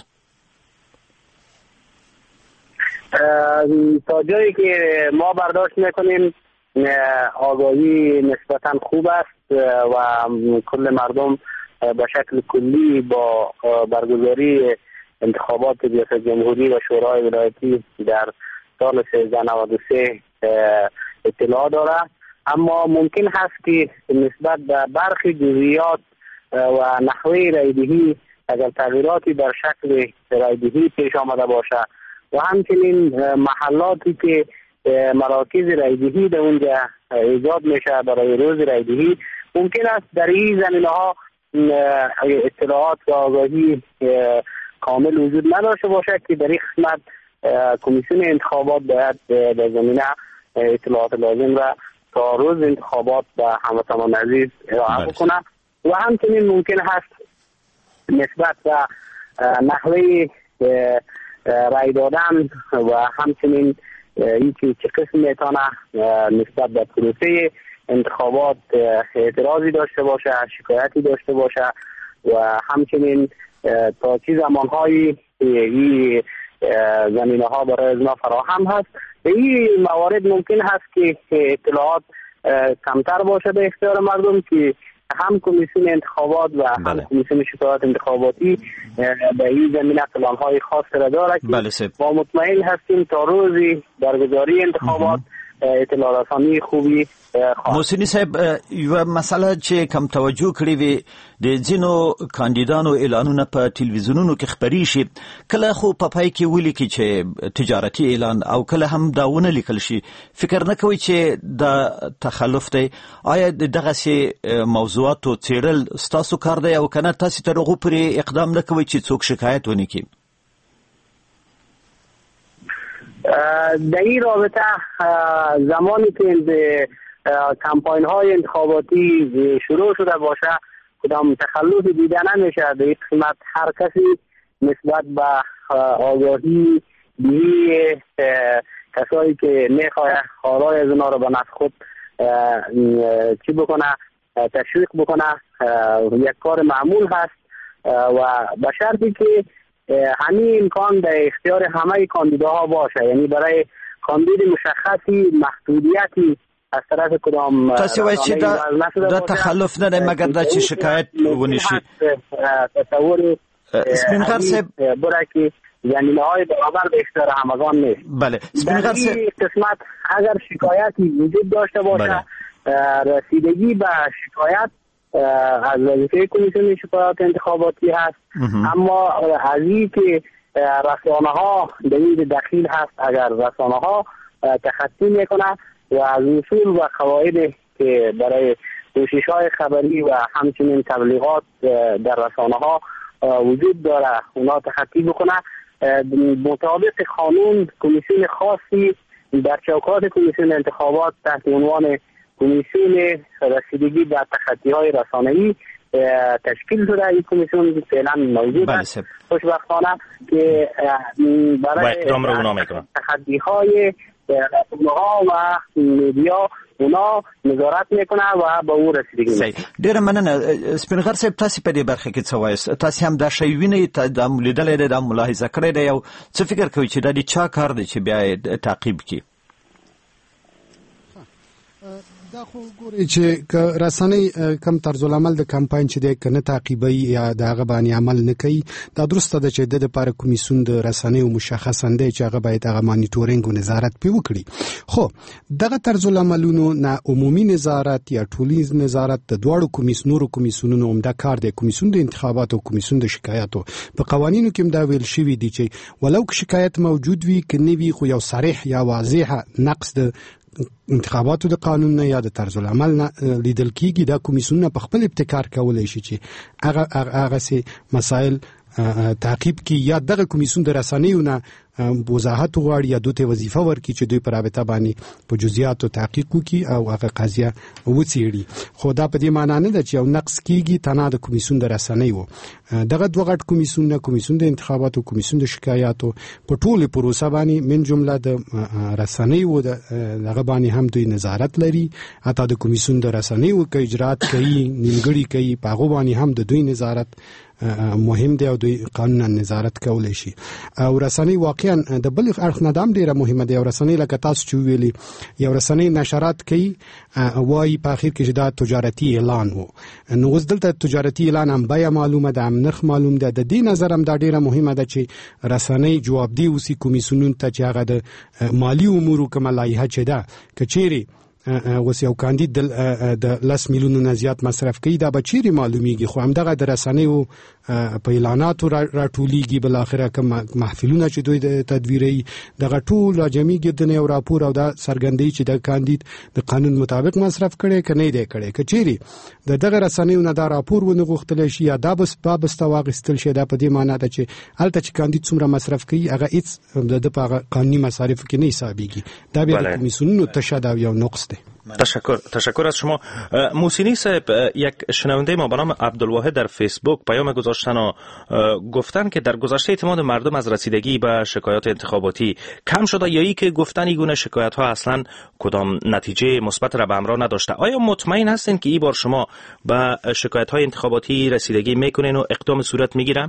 تا جایی که ما برداشت میکنیم آگاهی نسبتا خوب است و کل مردم به شکل کلی با برگزاری انتخابات ریاست جمهوری و شورای ولایتی در سال سیزده نود و سه اطلاع دارد. اما ممکن هست که نسبت به برخی جزئیات و نحوه رایدهی اگر تغییراتی در شکل رایدهی پیش آمده باشد و همچنین محلاتی که مراکز رایدهی در اونجا ایجاد میشه برای روز رایدهی ممکن است در این زمینه ها اطلاعات و آگاهی کامل وجود نداشته باشد که در این قسمت کمیسیون انتخابات باید در زمینه اطلاعات لازم را تا روز انتخابات به هموطنان عزیز ارائه بکنه و همچنین ممکن هست نسبت به نحوه رای دادن و همچنین اینکه چه قسم میتونه نسبت به پروسه انتخابات اعتراضی داشته باشه، شکایتی داشته باشه و همچنین تا چه زمانهایی این زمینه ها برای از ما فراهم هست. به این موارد ممکن هست که اطلاعات کمتر باشه به اختیار مردم که هم کمیسیون انتخابات و هم بله. کمیسیون شکایات انتخاباتی به این زمینه پلان‌های خاص را داره که بله ما مطمئن هستیم تا روزی برگزاری انتخابات اطلاع رسانی خوبی موسینی صاحب یو مسله چې کم توجه کړی وي د ځینو کاندیدانو اعلانونه په ټلویزیونونو کې خبري شي، کله خو په پای کې ولیکي چې تجارتي اعلان او کله هم داونه لیکل شي. فکر نه کوي چې د تخلف دی؟ آیا دغه سي موضوعاتو څېړل ستاسو کار دی او کنه تاسو تر هغه پورې اقدام نه کوي چې څوک شکایت ونه کړي؟ در این رابطه زمانی که کمپاین های انتخاباتی شروع شده باشه کدام تخلف دیده نمیشه. به این قسمت هر کسی نسبت به آگاهی بیهی کسایی که میخواه آرای از اونا رو به نفع خود چی بکنه تشویق بکنه یک کار معمول هست و به شرطی که همین امکان در اختیار همه کاندیداها باشه، یعنی برای کاندید مشخصی محدودیتی از طرف کدام تاسو وایي چې دا تخلف نه دی مګر دا چې شکایت ونشي. تصور سپینغر صاحب برای که زمینه های برابر به اختیار همگان نیست. بله سپینغر صاحب قسمت اگر شکایتی وجود داشته باشه رسیدگی به شکایت از وظیفه کمیسیون شکایات انتخاباتی هست. اما از این که رسانه ها در این دخیل هست، اگر رسانه ها تخطی میکنه و از اصول و قواعد که برای کوشش های خبری و همچنین تبلیغات در رسانه ها وجود داره اونا تخطی بکنه، مطابق قانون کمیسیون خاصی در چوکات کمیسیون انتخابات تحت عنوان کمیسیون رسیدگی به تخطی های رسانه‌ای تشکیل شده. این کمیسیون فعلا موجود است خوشبختانه که برای تخطی های رسانه ها و میدیا اونا نظارت میکنه و به او رسیدگی میکنه. ډیره مننه سپینغر صاحب، تاسو په دې برخه کې څه وایي؟ تاسو هم دا شی وینئ، د لیدلې د ملاحظه کړې دی او څه فکر کوئ چې دا د چا کار دی چې بیا تعقیب کړي؟ دا خو ګوري چې رسنۍ کم طرز العمل د کمپاین چې د کنه تعقیبي یا دغه باندې عمل نه کوي، دا درسته ده چې د لپاره کمیسیون د رسنۍ او مشخصاً دی چې هغه باید هغه مانیټورینګ او نظارت پی وکړي. خو دغه طرز العملونو نه عمومي نظارت یا ټولنیز نظارت د دوړو کمیسیونونو کمیسیونونو هم دا کار دی. کمیسیون د انتخاباتو او کمیسیون د شکایاتو په قوانینو کې دا ویل شوی دی چې ولو که شکایت موجود وي که نه وي خو یو صریح یا واضح نقص د انتخاباتو د قانون نه یا د طرز العمل نه لیدل کیږي. دا کمیسیون په خپل ابتکار کولای شي چې هغه هغه سي مسائل تعقیب کی یا دغه کمیسیون د رسنیو نه وضاحت غواړي یا دوی وظیفه ورکړي چې دوی پر رابطه باندې په جزئیاتو تحقیق وکړي او هغه قضیه وڅېړي. خو دا په دې معنی نه ده چې یو نقص کیږي تنها د کمیسیون د رسنیو. دغه دوه غټ کمیسیون، کمیسیون د انتخاباتو، کمیسیون د شکایاتو په ټوله پروسه باندې من جمله د رسنیو دغه باندې هم دوی نظارت لري. حتی د کمیسیون د رسنیو کې اجرات کوي، نیمګړي کوي، په هغه باندې هم د دوی نظارت مهم دی او دوی قانونا نظارت کولای شي. او رسنۍ واقعا د بل اړخ نه دام ډیره مهمه دی. او رسنۍ لکه تاسو چې ویلي یو رسنۍ نشرات کوي وایي په اخر کې چې دا تجارتي اعلان وو، نو اوس دلته تجارتي اعلان هم بیا معلومه ده، هم نرخ معلوم ده. د دې نظر هم دا ډیره مهمه ده چې رسنۍ جوابدي اوسي کمیسیونونو ته چې هغه د مالی امورو کومه لایحه چې ده که چیرې اوس یو کاندید د لاس میلیونو نه زیات مصرف کوي دا به چیرې معلومیږي. خو همدغه د رسنیو په اعلاناتو راټولیږي، بل اخره کوم محفلونه چې دوی د تدویري دغه ټول راجمعیږي د یو راپور او دا څرګندوي چې د کاندید د قانون مطابق مصرف کړي که نه دی کړي. که چیرې د دغه رسنیو نه دا راپور ونه غوښتل شي یا دا بس بابس واخیستل شي، دا په دې معنی ده چې هلته چې کاندید څومره مصرف کوي هغه هیڅ د په قانوني مصارفو کې نه حسابيږي. دا بیا د کمیسیونونو تشه دا یو نقص دی. تشکر تشکر از شما. موسینی صاحب، یک شنونده ما به نام عبدالواحد در فیسبوک پیام گذاشتن و گفتن که در گذشته اعتماد مردم از رسیدگی به شکایات انتخاباتی کم شده، یا ای که گفتن این گونه شکایت ها اصلا کدام نتیجه مثبت را به همراه نداشته. آیا مطمئن هستین که این بار شما به شکایت های انتخاباتی رسیدگی میکنین و اقدام صورت میگیرن؟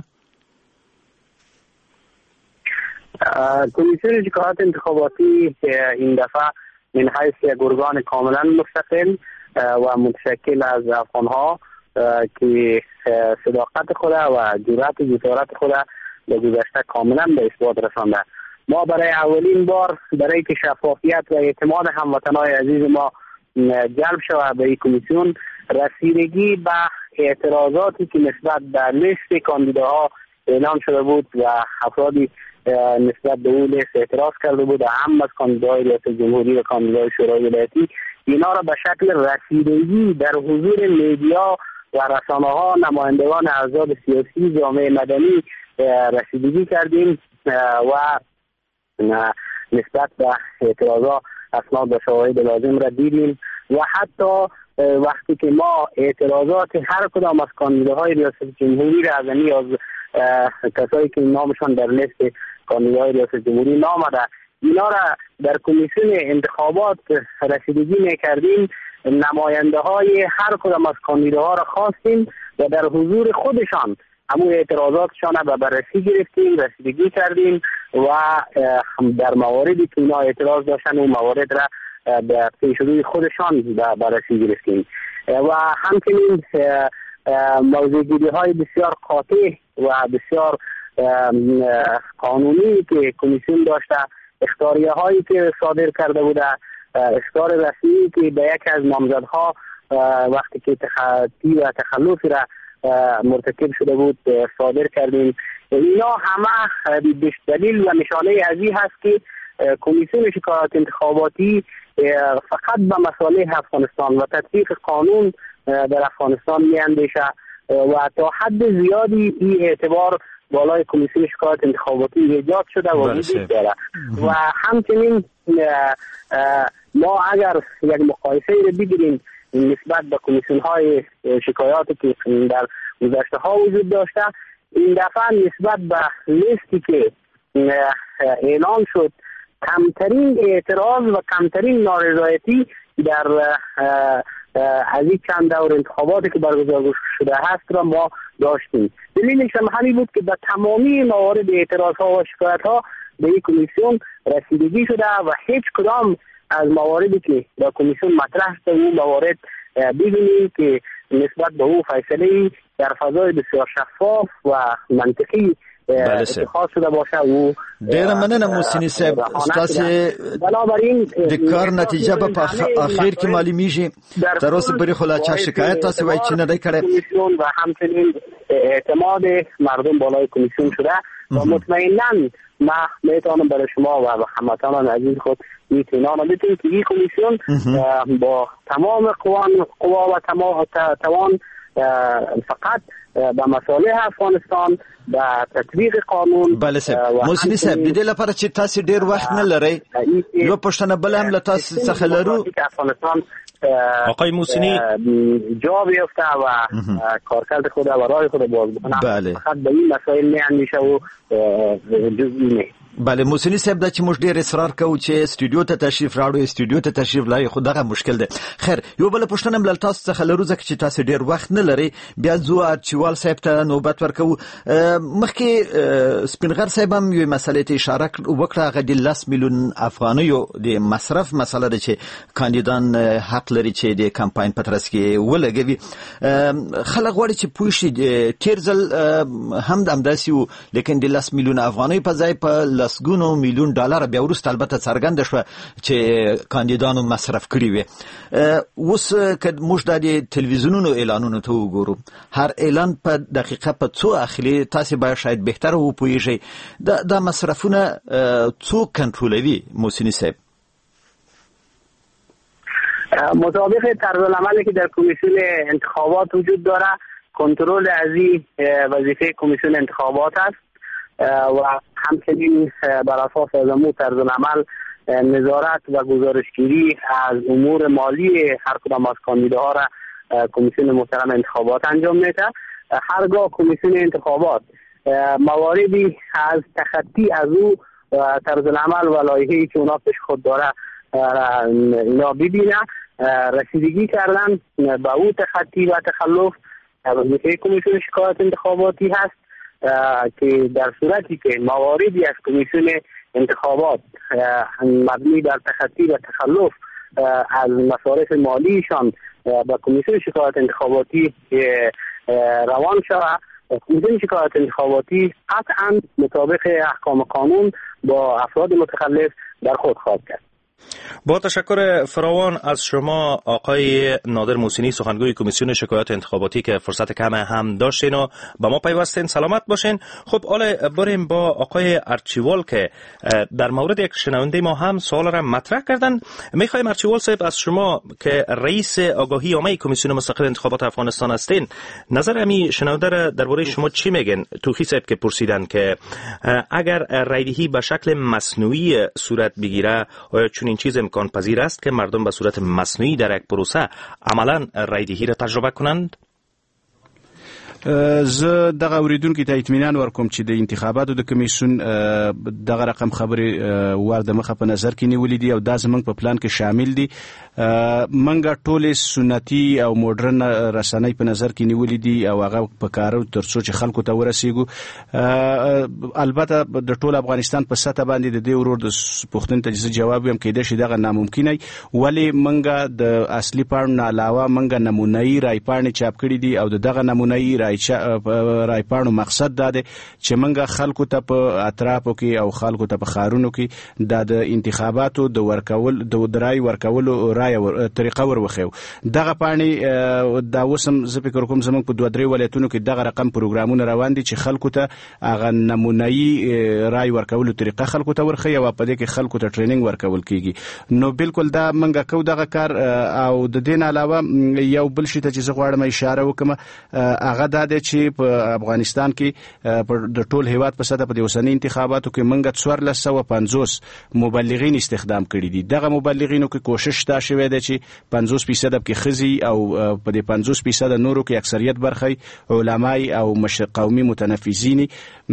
کمیسیون شکایات انتخاباتی این دفعه من حیث یک ارگان کاملا مستقل و متشکل از افغانها که صداقت خود و جرأت جسارت خود به گذشته کاملا به اثبات رسانده. ما برای اولین بار برای که شفافیت و اعتماد هموطنان عزیز ما جلب شود به این کمیسیون، رسیدگی به اعتراضاتی که نسبت به لیست کاندیداها اعلام شده بود و افرادی نسبت به اون لیست اعتراض کرده بود، هم از کاندیدای ریاست جمهوری و کاندیدای شورای ولایتی، اینا را به شکل رسیدگی در حضور میدیا و رسانه ها، نمایندگان احزاب سیاسی، جامعه مدنی رسیدگی کردیم و نسبت به اعتراضات اسناد و شواهد لازم را دیدیم و حتی وقتی که ما اعتراضات هر کدام از کاندیداهای ریاست جمهوری را از از کسایی که نامشان در لیست کاندیداهای ریاست جمهوری نامده، اینا را در کمیسیون انتخابات رسیدگی میکردیم، نماینده های هر کدام از کاندیداها را خواستیم و در حضور خودشان همون اعتراضاتشان را بررسی گرفتیم، رسیدگی کردیم و در مواردی که اینا اعتراض داشتن اون موارد را به پیشروی خودشان بررسی گرفتیم و همچنین موضوعگیری های بسیار قاطع و بسیار قانونی که کمیسیون داشته، اخطاریه هایی که صادر کرده بوده، اخطار رسمی که به یک از نامزدها وقتی که تخطی و تخلفی را مرتکب شده بود صادر کردیم. اینا همه دلیل و نشانه از این هست که کمیسیون شکایات انتخاباتی فقط به مصالح افغانستان و تطبیق قانون در افغانستان میاندیشه و تا حد زیادی این اعتبار بالای کمیسیون شکایات انتخاباتی ایجاد شده و وجود داره و همچنین ما اگر یک مقایسه رو بگیریم نسبت به کمیسیون های شکایاتی که در گذشته ها وجود داشته، این دفعه نسبت به لیستی که اعلان شد کمترین اعتراض و کمترین نارضایتی در از این چند دور انتخاباتی که برگزار شده هست را ما داشتیم. دلیلش هم همین بود که به تمامی موارد اعتراض ها و شکایت ها به این کمیسیون رسیدگی شده و هیچ کدام از مواردی که در کمیسیون مطرح شده اون موارد ببینیم که نسبت به او فیصله در فضای بسیار شفاف و منطقی اتخاذ شده باشه. او ډیره مننه موسینی صاحب، ستاسو د کار نتیجه به اخر کې معلومیږي. تر اوسه پورې خو لا چا شکایت تاسو وایي چې نه دی کړی و همچنین اعتماد مردم بالای کمیسیون شده و مطمئنا ما میتونم برای شما و هموطنان عزیز خود اطمینان بدیم که این کمیسیون با تمام قوا و تمام توان فقط به مصالح افغانستان به تطبیق قانون. بله صاحب، موسینی صاحب د دې لپاره چې تاسو ډیر وخت نه لرئ، یو پښتنه بل هم له تاسو څخه لرو. افغانستان آقای موسینی جا بیفته و کارکرد خود و راه خود باز بکنه. بله. فقط به این مسائل نه اندیشه و جزئی نه. بله موسینی صاحب دا چې موږ ډیر اصرار کوو چې استودیو ته تشریف راوړو، استودیو ته تشریف لای خو دغه مشکل ده. خیر، یو بل پښتنه بل تاسو څخه لرو ځکه چې تاسو ډیر وخت نه لري، بیا زو ارچوال صاحب ته نوبت ورکو. مخکې سپینغر صاحب هم یو مسلې ته اشاره وکړه، هغه د لس میلیون افغانیو د مصرف مسله ده چې کاندیدان حق لري چې د کمپاین په ترڅ کې ولګوي. خلک غواړي چې پوه شي تیر ځل هم د همداسې و، لیکن د لس میلیون افغانیو په ځای په لسګونو میلیون ډالر بیا وروسته البته څرګنده شوه چې کاندیدانو مصرف کړي وي. اوس که موږ د تلویزیونونو اعلانونو ته وګورو، هر اعلان په دقیقه په څو اخلي، تاسو باید شاید بهتره وپوهیږئ دا مصرفونه څوک کنټرولوي موسینی صاحب؟ مطابق طرز العملی که در کمیسیون انتخابات وجود داره، کنترل از این وظیفه کمیسیون انتخابات است و همچنین بر اساس از امو طرز العمل نظارت و گزارشگیری از امور مالی هر کدام از کاندیداها را کمیسیون محترم انتخابات انجام میده. هرگاه کمیسیون انتخابات مواردی از تخطی از او طرز العمل و لایحه‌ای که اونا پیش خود داره اینا ببینه، رسیدگی کردن به او تخطی و تخلف وظیفه کمیسیون شکایت انتخاباتی هست که در صورتی که مواردی از کمیسیون انتخابات مبنی بر تخطی و تخلف از مصارف مالیشان به کمیسیون شکایت انتخاباتی روان شود، کمیسیون شکایت انتخاباتی قطعا مطابق احکام قانون با افراد متخلف در خود خواهد کرد. با تشکر فراوان از شما آقای نادر موسینی، سخنگوی کمیسیون شکایات انتخاباتی که فرصت کم هم داشتین و با ما پیوستین. سلامت باشین. خب حالا بریم با آقای ارچیوال که در مورد یک شنونده ما هم سوال را مطرح کردن. میخوایم ارچیوال صاحب از شما که رئیس آگاهی عامه کمیسیون مستقل انتخابات افغانستان هستین، نظر امی شنونده را درباره شما چی میگن؟ توخی صاحب که پرسیدن که اگر رایدهی به شکل مصنوعی صورت بگیره، آیا چون این چیز امکان پذیر است که مردم به صورت مصنوعی در یک پروسه عملا رایدهی را تجربه کنند؟ زه دغه اوریدونکو ته اطمینان ورکوم چې د انتخاباتو د کمیسیون دغه رقم خبرې ورده مخه په نظر کې نیولې دي او دا زمونږ په پلان کې شامل دي. منګه ټولې سنتي او مډرن رسنۍ په نظر کې نیولې دي او هغه په کارو ترڅو چې خلکو ته ورسیږو. البته د ټول افغانستان په سطح باندې د دې ورور د پوښتنې ته جواب ویم کېدای شي دغه ناممکنه، ولی منګه د اصلي پاڼو نه علاوه منګه نمونه‌ای رای پاڼې چاپ کړې دي او دغه نمونه‌ای رای رای پاڼو مقصد دا دی چې منګه خلکو ته په اطرافو کې او خلکو ته په ښارونو کې د انتخاباتو د ورکول د رای ورکولو رای طریقه ورخو. دغه پاڼې دا وسم زه فکر کوم زموږ په دوه درې ولایتونو کې دغه رقم پروګرامونه روان دي چې خلکو ته هغه نمونه‌ای رای ورکولو طریقه خلکو ته ورخي او په دې کې خلکو ته ټریننګ ورکول کیږي. نو بالکل دا منګه کو دغه کار او د دین علاوه یو بل شي ته چې زه غواړم اشاره وکم هغه دا دی چې په افغانستان کې د ټول هیواد په سطح په د اوسنۍ انتخاباتو کې منګه څوارلس سوه پنځوس مبلغین استخدام کړي دي. دغه مبلغینو کې کوشش دا شوی دی چې پنځوس فیصد کې ښځې او په دې پنځوس فیصد نورو کې اکثریت برخی علماي او قومي متنفذین.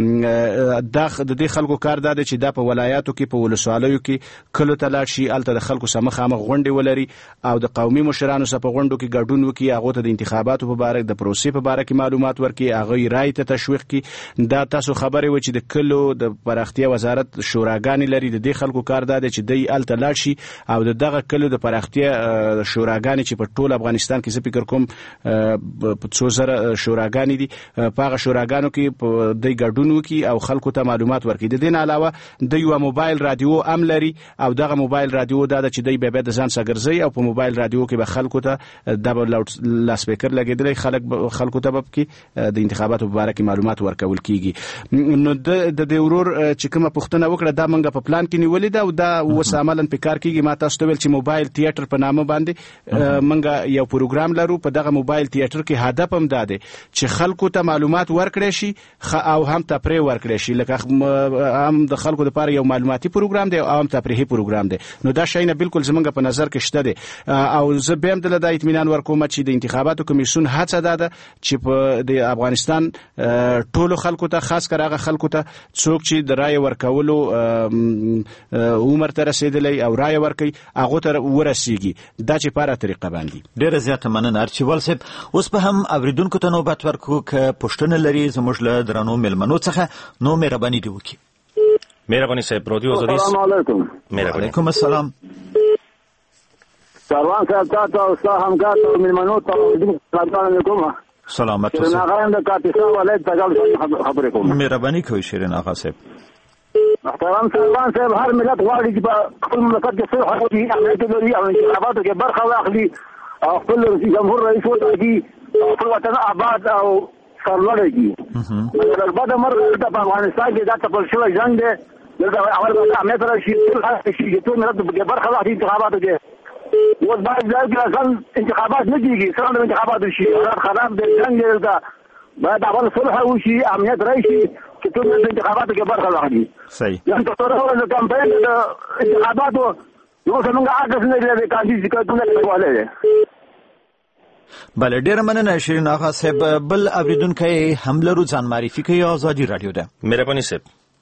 دا د دې خلکو کار دا دی چې دا په ولایاتو کې په ولسوالیو کې کلو ته لاړ شي، الته د خلکو سره مخامخ غونډې ولري او د قومي مشرانو سره په غونډو کې ګډون وکړي، هغه ته د انتخاباتو په اړه د پروسې په اړه کې معلومات ورکړي، هغه رای ته تشویق کړي. دا تاسو خبرې و چې د کلو د پراختیا وزارت شوراګانې لري، د دې خلکو کار دا دی چې دی الته لاړ شي او د دغه کلو د پراختیا شوراګانې چې په ټول افغانستان کې زه فکر کوم په څو زره شوراګانې دي، په هغه شوراګانو کې په دی ګډون وکړي او خلکو ته معلومات ورکړي. د دې نه علاوه د یو موبایل رادیو هم لري او دغه موبایل رادیو دا چې دی به د ځان سګرځي او په موبایل رادیو کې به خلکو ته د لاوډ سپیکر لګیدلی خلک خلکو ته به کې د انتخاباتو په اړه کې معلومات ورکول کیږي. نو د د ورور چې کومه پوښتنه وکړه دا منګه په پلان کې نیولې ده او دا اوس عملاً په کار کیږي. ما تاسو ته ویل چې موبایل تیاتر په نامه باندې منګه یو پروګرام لرو. په دغه موبایل تیاتر کې هدف هم دا دی چې خلکو ته معلومات ورکړي شي او هم تفریح ورکړي شي، لکه هم د خلکو لپاره یو معلوماتي پروګرام دی او هم تفریحي پروګرام دی. نو دا شی نه بالکل زمونږ په نظر کې شته دی او زه به هم د لدا اطمینان ورکوم چې د انتخاباتو کمیسیون هڅه ده چې په د افغانستان ټولو خلکو ته، خاص کر هغه خلکو ته څوک چې د رای ورکولو عمر ته رسیدلی او رای ورکوي هغه ته ورسیږي، دا چې په طریقه باندې. ډیره زیاته مننه ارچیوال صاحب. اوس په هم اوریدونکو ته نوبت ورکو که پوښتنه لري زموږ له درنو مېلمنو څخه، نو مهرباني دې وکړي. مهرباني صاحب، رادیو آزادی. السلام علیکم. وعلیکم السلام. سروان صاحب تاسو او تاسو همکار او مېلمنو ته سلام علیکم. سلامت اوسئ. شیرین آغا هم د کاپیسا ولایت څخه خبرې کوم. مهرباني کوئ شیرین آغا صاحب. محترم سروان صاحب، هر ملت غواړي چې په خپل مملکت کې صلح وکړي، امنیت ولري او انتخاباتو کې برخه واخلي او خپل جمهور رئیس وټاکي او خپل وطن آباد او سرلوړی کړي. البته مرګ د افغانستان کې دا تپل شوی جنګ دی، دلته اول به امنیت راشي، ټول ملت کې برخه واخلي انتخاباتو کې. اوس باید ځای کې اصل انتخابات نه کېږي، څنګه انتخابات وشي، حالات خراب دی، جنګ دی، دلته باید اول صلح وشي، امنیت راشي، چې ټول د انتخاباتو کې برخه واخلي. صحیح. نن تاسو راوړل د کمپاین د انتخاباتو نو څنګه عکس نه لري کاندي ذکرونه کوي. بله ډیره مننه شیرین آقا صاحب. بل اوریدونکی هم لرو ځان معرفي کوي. آزادی رادیو ده. مهربانی صاحب.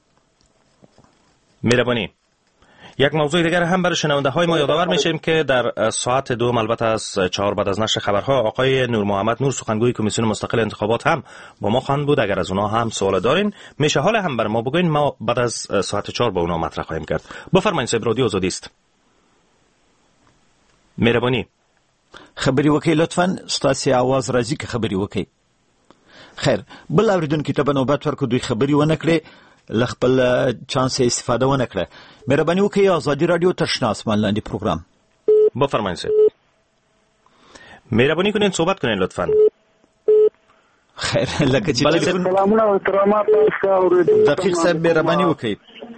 مهربانی. یک موضوع دیگر هم برای شنونده های ما یادآور میشیم که در ساعت دوم البته از چهار بعد از نشر خبرها آقای نور محمد نور سخنگوی کمیسیون مستقل انتخابات هم با ما خواهند بود. اگر از اونها هم سوال دارین میشه حال هم بر ما بگوین، ما بعد از ساعت چهار با اونها مطرح خواهیم کرد. بفرمایید صاحب، رادیو آزادی است. مهربانی. خبري وکي لطفا ستاسي आवाज راځي که خبري وکي. خیر بل اوریدونکو ته بنوبت ورکو دوی خبري ونه کړي لخپل چانس استفاده ونه کړه. مهرباني وکړئ آزادی رادیو تشنا آسمان لاندې پروګرام. بفرمایید صاحب. مهرباني کنین صحبت کنین لطفا. خیر لکه چې سلامونه او احترامات تاسو دقیق صاحب مهرباني وکړئ.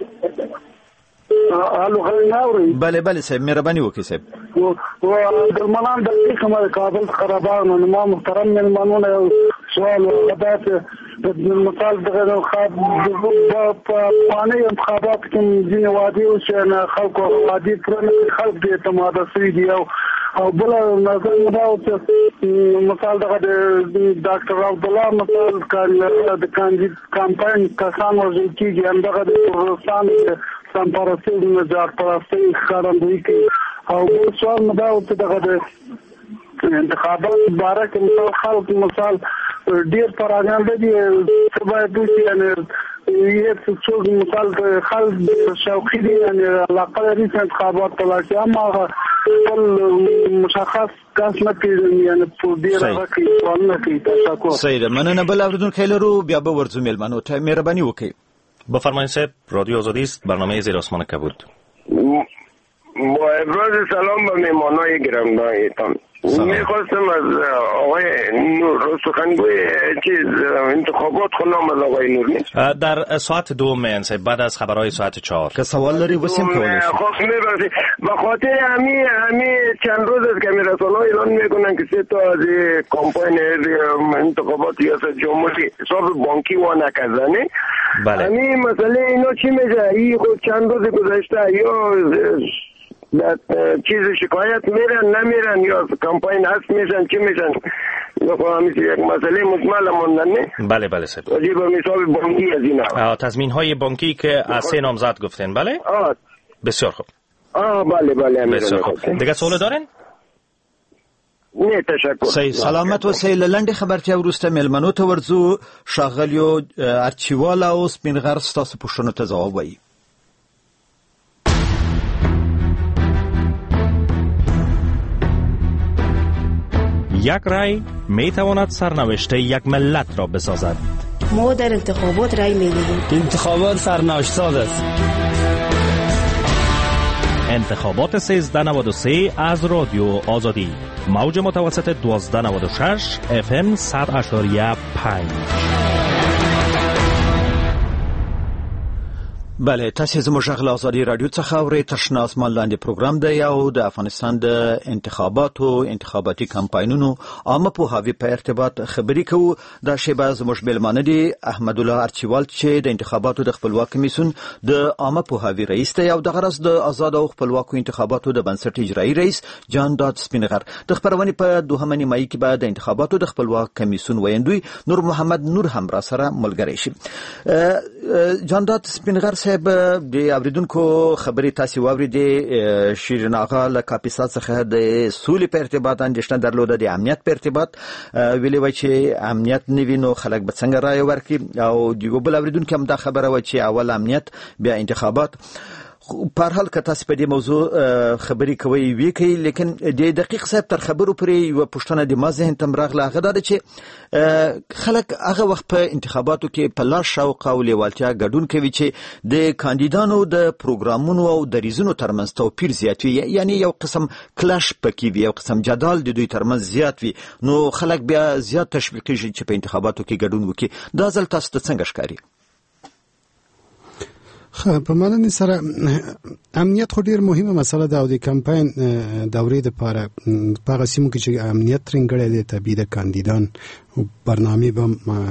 الو غوړی بله بله صاحب مهرباني وکړئ صاحب. و درمنان د کومه کابل خرابانو نو ما محترم ملمنونه یو سوال غدات د مثال دغه خاص په پانه انتخابات کې ځینې وادي او چې خلکو وادي پر خلک د اعتماد سری دی او بل نظر مداو چې مثال دغه ډاکټر عبد الله مثال کار د کاندید کمپاین کسان ورځي چې اندغه د پروسان سم پرسته د نظر پرسته ښکارندوی کوي او بل سوال مداو چې دغه د انتخابات باره کې مثال خلک مثال ډیر پراګان دي چې باید چې یعنی یو څو مثال خلک شوقي دي یعنی علاقه لري چې انتخابات تلاشي اما ټول مشخص کس نه کېږي یعنی په ډیر راکې سوال نه کوي. تاسو صحیح ده. مننه. بل اوریدونکو لرو بیا به ورځو ملمنو ته مهرباني وکړئ. بفرمایید صاحب، رادیو آزادی است، برنامه زیر آسمان کبود. با ابراز سلام به مهمانای گرامی‌تان. میخواستم از آقای نور سخنگوی چیز انتخابات خونم از آقای نور نیست. در ساعت دو میانسه بعد از خبرهای ساعت چهار که سوال داری وسیم کولیش خواست میبرسی به خاطر همی همی چند روز است که میرسانه اعلان میکنن که سه تا از کمپاین انتخابات ریاست جمهوری حساب بانکی وا نکردنه. بله. همی مسئله اینا چی میشه؟ این خود چند روز گذشته یا چیز شکایت میرن نمیرن یا کمپاین هست میشن چی میشن؟ نفهمی که یک مسئله مجمل موندن نه؟ بله بله صاحب. واجب مثال بانکی از اینا. تضمین های بانکی که از سه نامزد گفتین بله؟ آه. بسیار خوب. آه بله بله. بسیار خوب. دیگه سوال دارین؟ نه تشکر. صحیح سلامت و صحیح لنډه خبرتیا ورسته ملمنو ته ورځو شاغلیو ارچیوالا او سپینغر ستاسو پوښتنو ته ځواب وایي. یک رای می تواند سرنوشت یک ملت را بسازد. ما در انتخابات رای می دهیم. انتخابات سرنوشت ساز است. انتخابات سیزده نود و سه از رادیو آزادی، موج متوسط دوازده نود و شش اف ام صد اشاریه پنج. بله تاسو زموږ غل آزادی رادیو څخه اورئ. تشنا آسمان لاندې پروګرام دی او د افغانستان د انتخاباتو انتخاباتي کمپاینونو عامه پوهاوی په ارتباط خبري کوو. دا شیبه زموږ ملمانه دی احمد الله ارچیوال چې د انتخاباتو د خپلواک کمیسیون د عامه پوهاوی رئیس دی او د غرض د آزاد او خپلواکو انتخاباتو د بنسټ اجرایی رئیس جان داد سپینغر. د خبرونې په دوهمه نیمایي کې به د انتخاباتو د خپلواک کمیسیون ویندوی نور محمد نور هم را سره ملګری شي. جان داد سپینغر صاحب د اوریدونکو خبرې تاسو واوریدې. شیرین آقا له کاپیسا څخه د سولې په ارتباط اندېښنه درلوده، د امنیت په ارتباط ویلي و چې امنیت نوي نو خلک به څنګه رای ورکړي او د یو بل اوریدونکو هم دا خبره و چې اول امنیت بیا انتخابات. په هر حال که تاسو په دې موضوع خبرې کوي وی کوي، لیکن د دقیق صاحب تر خبرو پرې یو پوښتنه د ما ذهن ته راغله، هغه دا چې خلک هغه وخت په انتخاباتو کې په لا شوق او لیوالتیا ګډون کوي چې د کاندیدانو د پروګرامونو او دریزونو ترمنځ توپیر زیات وي، یعنی یو قسم کلاش پکې وي، یو قسم جدال د دوی ترمنځ زیات وي، نو خلک بیا زیات تشویق کیږي چې په انتخاباتو کې ګډون وکړي. دا ځل تاسو ته څنګه ښکاري؟ خو په معنی سره امنیت خو ډیر مهمه مسله ده او د کمپاین دورې د لپاره په غسیمو کې چې امنیت ترنګړی دی طبيعي د کاندیدان برنامه به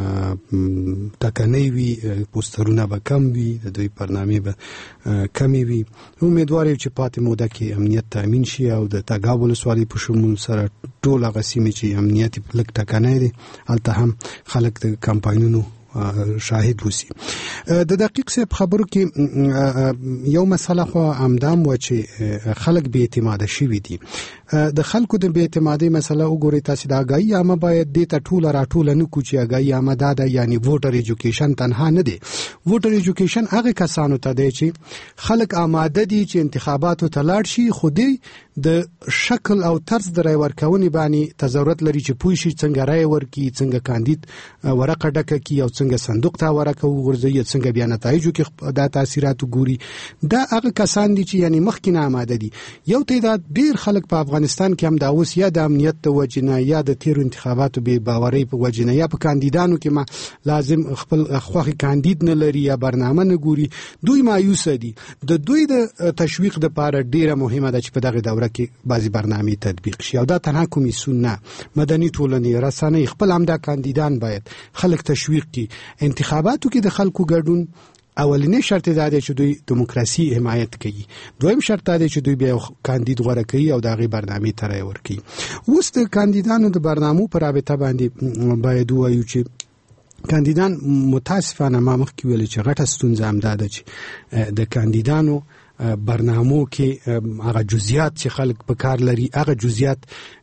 تکنی وي پوسټرونه به کم وي د دوی برنامه به کمی وي امیدوار یم چې پاتې موده کې امنیت تامین شي او د تګاب ولسوالۍ په شمول سره ټول هغه سیمې چې امنیت لږ ټکنی دی هلته هم خلک د کمپاینونو شاهد وسی. د دقیق صاحب خبرو کې یو مسله خو همدام و چې خلک بې اعتماده شوي دي. د خلکو د بې اعتمادۍ مسله وګورئ تاسې د اګاهي عامه باید دې ته ټوله راټوله نه کړو چې اګاهي عامه دا ده یعنې ووټر ایجوکیشن تنها نه دی. ووټر ایجوکیشن هغه کسانو ته دی چې خلک آماده دي چې انتخاباتو ته لاړ شي خو دی د شکل او طرز د رای ورکونې باندې ته ضرورت لري چې پوه شي څنګه رای ورکړي څنګه کاندید ورقه ډکه کړي او څنګه صندوق ته ورقه وغورځوي څنګه بیا نتایجو کې دا تاثیرات وګوري. دا هغه کسان دي چې یعنی مخکې نه آماده دي. یو تعداد ډیر خلک په افغانستان کې هم دا اوس یا د امنیت د وجې نه یا د تیرو انتخاباتو بې باورۍ په وجې نه یا په کاندیدانو کې ما لازم خپل خوښې کاندید نه لري یا برنامه نه ګوري دوی مایوسه دي. د دوی د تشویق دپاره ډیره مهمه ده چې په دغه دوره کې بعضې برنامې تطبیق شي او دا تنها کمیسیون نه مدني ټولنې رسنۍ خپل همدا کاندیدان باید خلک تشویق کړي. انتخاباتو کې د خلکو ګډون اولینی شرط دا دی چې دوی دیموکراسي حمایت کوي. دویم شرط دا دی چې دوی بیا کاندید غوره کوي او د هغې برنامې ته رای ورکوي. اوس د کاندیدانو د برنامو په رابطه باندې باید ووایو چې کاندیدان متاسفانه ما مخکې ویل چې غټه ستونزه همدا ده چې د کاندیدانو برنامو کې هغه جزئیات چې خلک په کار لري هغه جزئیات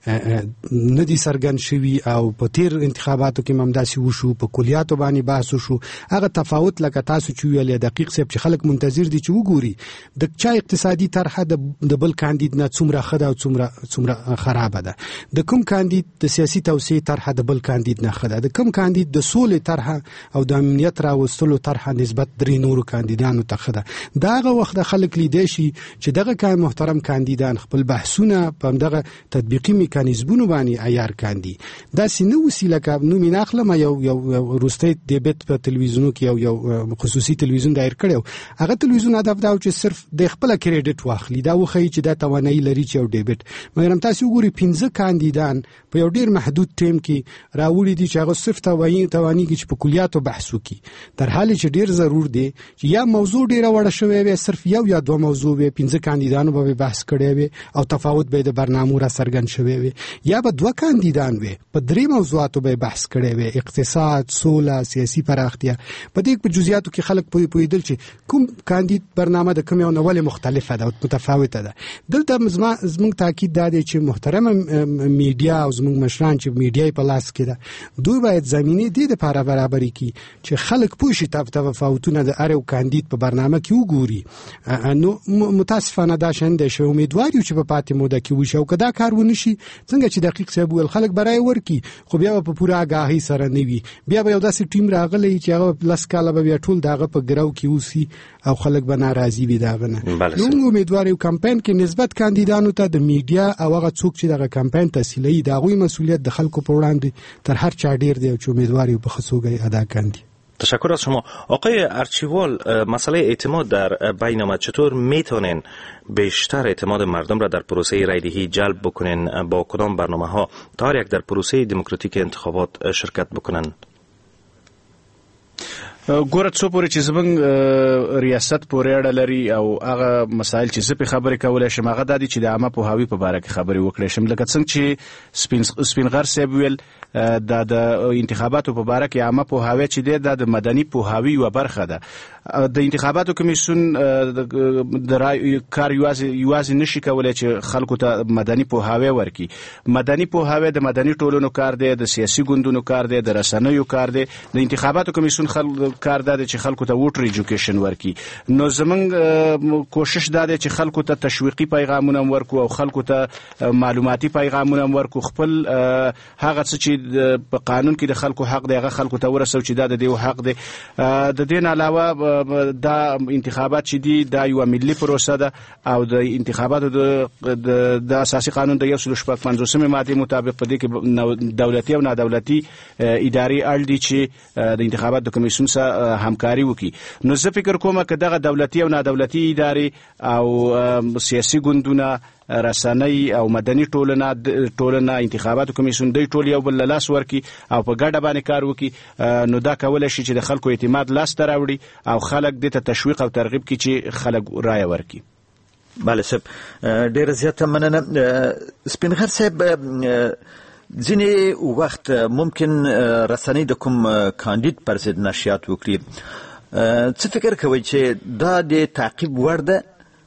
نه دي څرګند شوي او په تیر انتخاباتو کې هم داسې وشو په کلیاتو باندې بحث وشو. هغه تفاوت لکه تاسو چې ویل دقیق صاحب چې خلک منتظر دي چې وګوري د چا اقتصادي طرحه د بل کاندید نه څومره ښه ده او څومره څومره خرابه ده. د کوم کاندید د سیاسي توسعې طرحه د بل کاندید نه ښه ده. د کوم کاندید د سولې طرحه او د امنیت راوستلو طرحه نسبت درې نورو کاندیدانو ته ښه ده. دا هغه وخت د خلک لیدای شي چې دغه کای محترم کاندیدان خپل بحثونه په دغه تطبیقي میکانیزمونو باندې عیار کاندي. دا سینه وسیله کا نو میناخله یو یو روستي دیبت په تلویزیونو کې یو یو خصوصي تلویزیون دایر کړو. هغه تلویزیون هدف دا چې صرف د خپل کریډټ واخلي دا وخی چې دا توانایي لري چې یو دیبت مګر تاسو وګورئ پنځه کاندیدان په یو ډیر محدود ټیم کې راوړي دي چې هغه صرف توانایي توانایي کې په کلیاتو بحث وکړي در حال چې ډیر ضرور دی چې یا موضوع ډیره وړه شوی وي صرف یو یا دوه موضوع به پنځه کاندیدانو به بحث کړي وي او تفاوت به د برنامو را څرګند شوی وي یا به دوه کاندیدان وي په درې موضوعاتو به بحث کړي وي اقتصاد سوله سیاسي پراختیا په دې په جزئیاتو کې خلک پوي پویدل چې کوم کاندید برنامه د کوم یو نوول مختلفه ده او متفاوته ده. دلته زموږ تاکید دا دی چې محترم میډیا او زموږ مشران چې میډیا په لاس کې ده دوی باید زمینه دې د لپاره برابرې کړي چې خلک پوه شي تفاوتونه د هر یو کاندید په برنامه کې وګوري. نو متاسفانه دا شنده شو امیدوار یو چې په پاتې موده کې وشي او کدا کار ونه شي څنګه چې دقیق صاحب ول خلک برای ورکی خو بیا په پوره آگاهی سره نیوي بیا به یو داسې ټیم راغلی چې هغه لاس کاله به ټول دغه په ګراو کې اوسي او خلک به ناراضي وي داغه نه. نو امیدوار یو کمپاین کې نسبت کاندیدانو ته د میډیا او هغه څوک چې دغه کمپاین تسهیلي دغه مسولیت د خلکو په وړاندې تر هر چا ډیر دی چې امیدوار یو په خصوصي ادا کاندي. تشکر از شما. آقای ارچیوال، مسئله اعتماد در بین ما چطور میتونین بیشتر اعتماد مردم را در پروسه رایدهی جلب بکنین؟ با کدام برنامه ها تا یک در پروسه دموکراتیک انتخابات شرکت بکنن؟ ګوره څو پورې چې زمونږ ریاست پورې اړه لري او هغه مسایل چې زه په خبرې کولای شم هغه دا دي چې د عامه پوهاوي په باره کې خبرې وکړې شم. لکه څنګه چې سپین سپینغر صاحب ویل دا د انتخاباتو په باره کې عامه پوهاوی چې دی دا د مدني پوهاوي یوه برخه ده. د انتخاباتو کمیسیون د کار یوازې یوازې نشي کولی چې خلکو ته مدني پوهاوی ورکړي. مدني پوهاوی د مدني ټولنو کار دی، د سیاسي ګوندونو کار دی، د رسنیو کار دی. د انتخاباتو کمیسیون خل کار دا دی چې خلکو ته ووټر ایجوکیشن ورکړي. نو زمونږ کوشش دا دی چې خلکو ته تشویقي پیغامونه ورکو او خلکو ته معلوماتي پیغامونه ورکو. خپل هغه څه چې په قانون کې د خلکو حق دی هغه خلکو ته ورسو چې دا د دې حق دی. د دې نه علاوه دا انتخابات چې دي دا یو ملي پروسه ده او د انتخاباتو د اساسي قانون د یو سل شپږ پنځوسمې ماده مطابق په دې کې دولتي او نادولتي ادارې اړ دي چې د انتخاباتو کمیسیون سره سره همکاري وکړي. نو زه فکر کوم چې دغه دولتي او نادولتي ادارې او سیاسي ګوندونه، رسنۍ او مدني ټولنه ټولنه انتخاباتو کمیسیون دوی ټول یو بل له لاس ورکړي او په ګډه باندې کار وکړي، نو دا کولی شي چې د خلکو اعتماد لاس ته راوړي او خلک دې ته تشویق او ترغیب کړي چې خلک رایه ورکړي. بله صاحب، ډېره زیاته مننه. سپین غر صاحب، ځینې وخت ممکن رسنۍ د کوم کاندید پر ضد نشریات وکړي، څه فکر کوئ چې دا د تعقیب وړ ده؟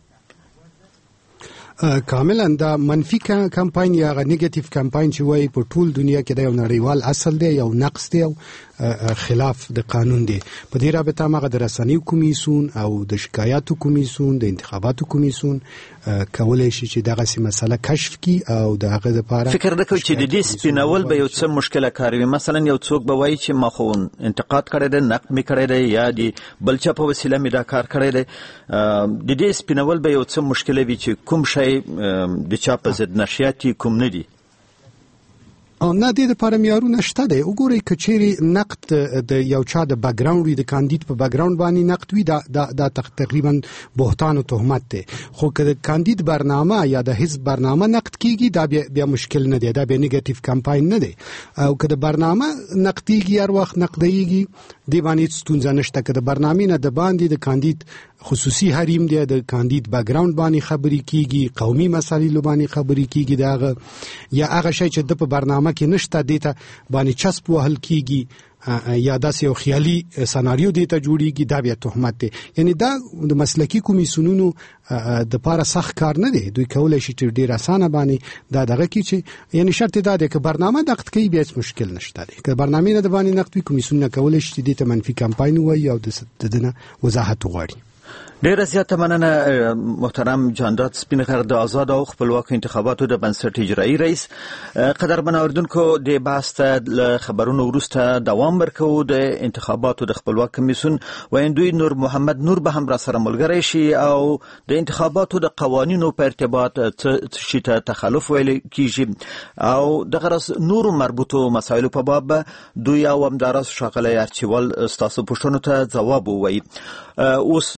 کاملا دا منفي کمپاین یا نیگیټیو کمپاین چې وایي په ټول دنیا کې دا یو نړیوال اصل دی، یو نقص دی او خلاف د قانون دی. په دې رابطه هغه د رسنیو کمیسیون او د شکایاتو کمیسیون، د انتخاباتو کمیسیون کولای شي چې دغه سي مسله کشف کی او د هغه لپاره فکر وکړي چې د دې سپینول به یو څه مشکله کار وي. مثلا یو څوک به وایي چې ما خو انتقاد کړی دی، نقد می کړی دی، یا د بل چا په وسیله می دا کار کړی دی. د دې سپینول به یو څه مشکله وي چې کوم شی د چا په ضد نشریات کوم نه دي. او نه دې لپاره معیارونه شته دی. وګورئ که چیرې نقد د یو چا د بیکګراوند وي، د کاندید په بیکګراوند باندې نقد وي، دا دا, دا تقریبا بهتان او تهمت دی. خو که د کاندید برنامه یا د حزب برنامه نقد کیږي، دا بیا, بیا مشکل نه دی، دا بیا نیگیټیو کمپاین نه دی. او که د برنامه نقدیږي هر وخت نقدیږي، دی باندې ستونزه نشته. که د برنامې نه د باندې د کاندید خصوصي حریم دی، د کاندید بیکګراوند باندې خبرې کیږي، قومي مسایلو باندې خبرې کیږي، داغه یا هغه شی چې د په برنامه کې نشته دیته باندې چسپ وهل کیږي، یا داسې یو خیالي سناریو دیته جوړیږي، دا بیا تهمت دی. یعنی دا د مسلکي کمیسیونونو د پاره سخت کار نه دی. دوی کولای شي چې ډیر اسانه باندې دا دغه کی چې یعنی شرط دا دی چې برنامه نقد کوي بیا مشکل نشته دی. که برنامه نه د باندې نقد وي، کمیسیون کولای شي چې د منفي کمپاین وایي او د دنه وضاحت وغواړي. ډیره زیاته مننه محترم جانداد سپین غر، د آزاد او خپلواکو انتخاباتو د بنسټ اجرایي رئیس. قدرمن اوریدونکو، د بحث ته خبرونو وروسته دوام ورکوو. د انتخاباتو د خپلواک کمیسیون ویندوی نور محمد نور به هم را سره ملګری شي او د انتخاباتو د قوانینو په ارتباط څه شي ته تخلف ویل کیږي او د غرض نورو مربوطو مسایلو په باب دوی او همداراز ښاغلی ارچیوال ستاسو پوښتنو ته ځواب ووایي. اوس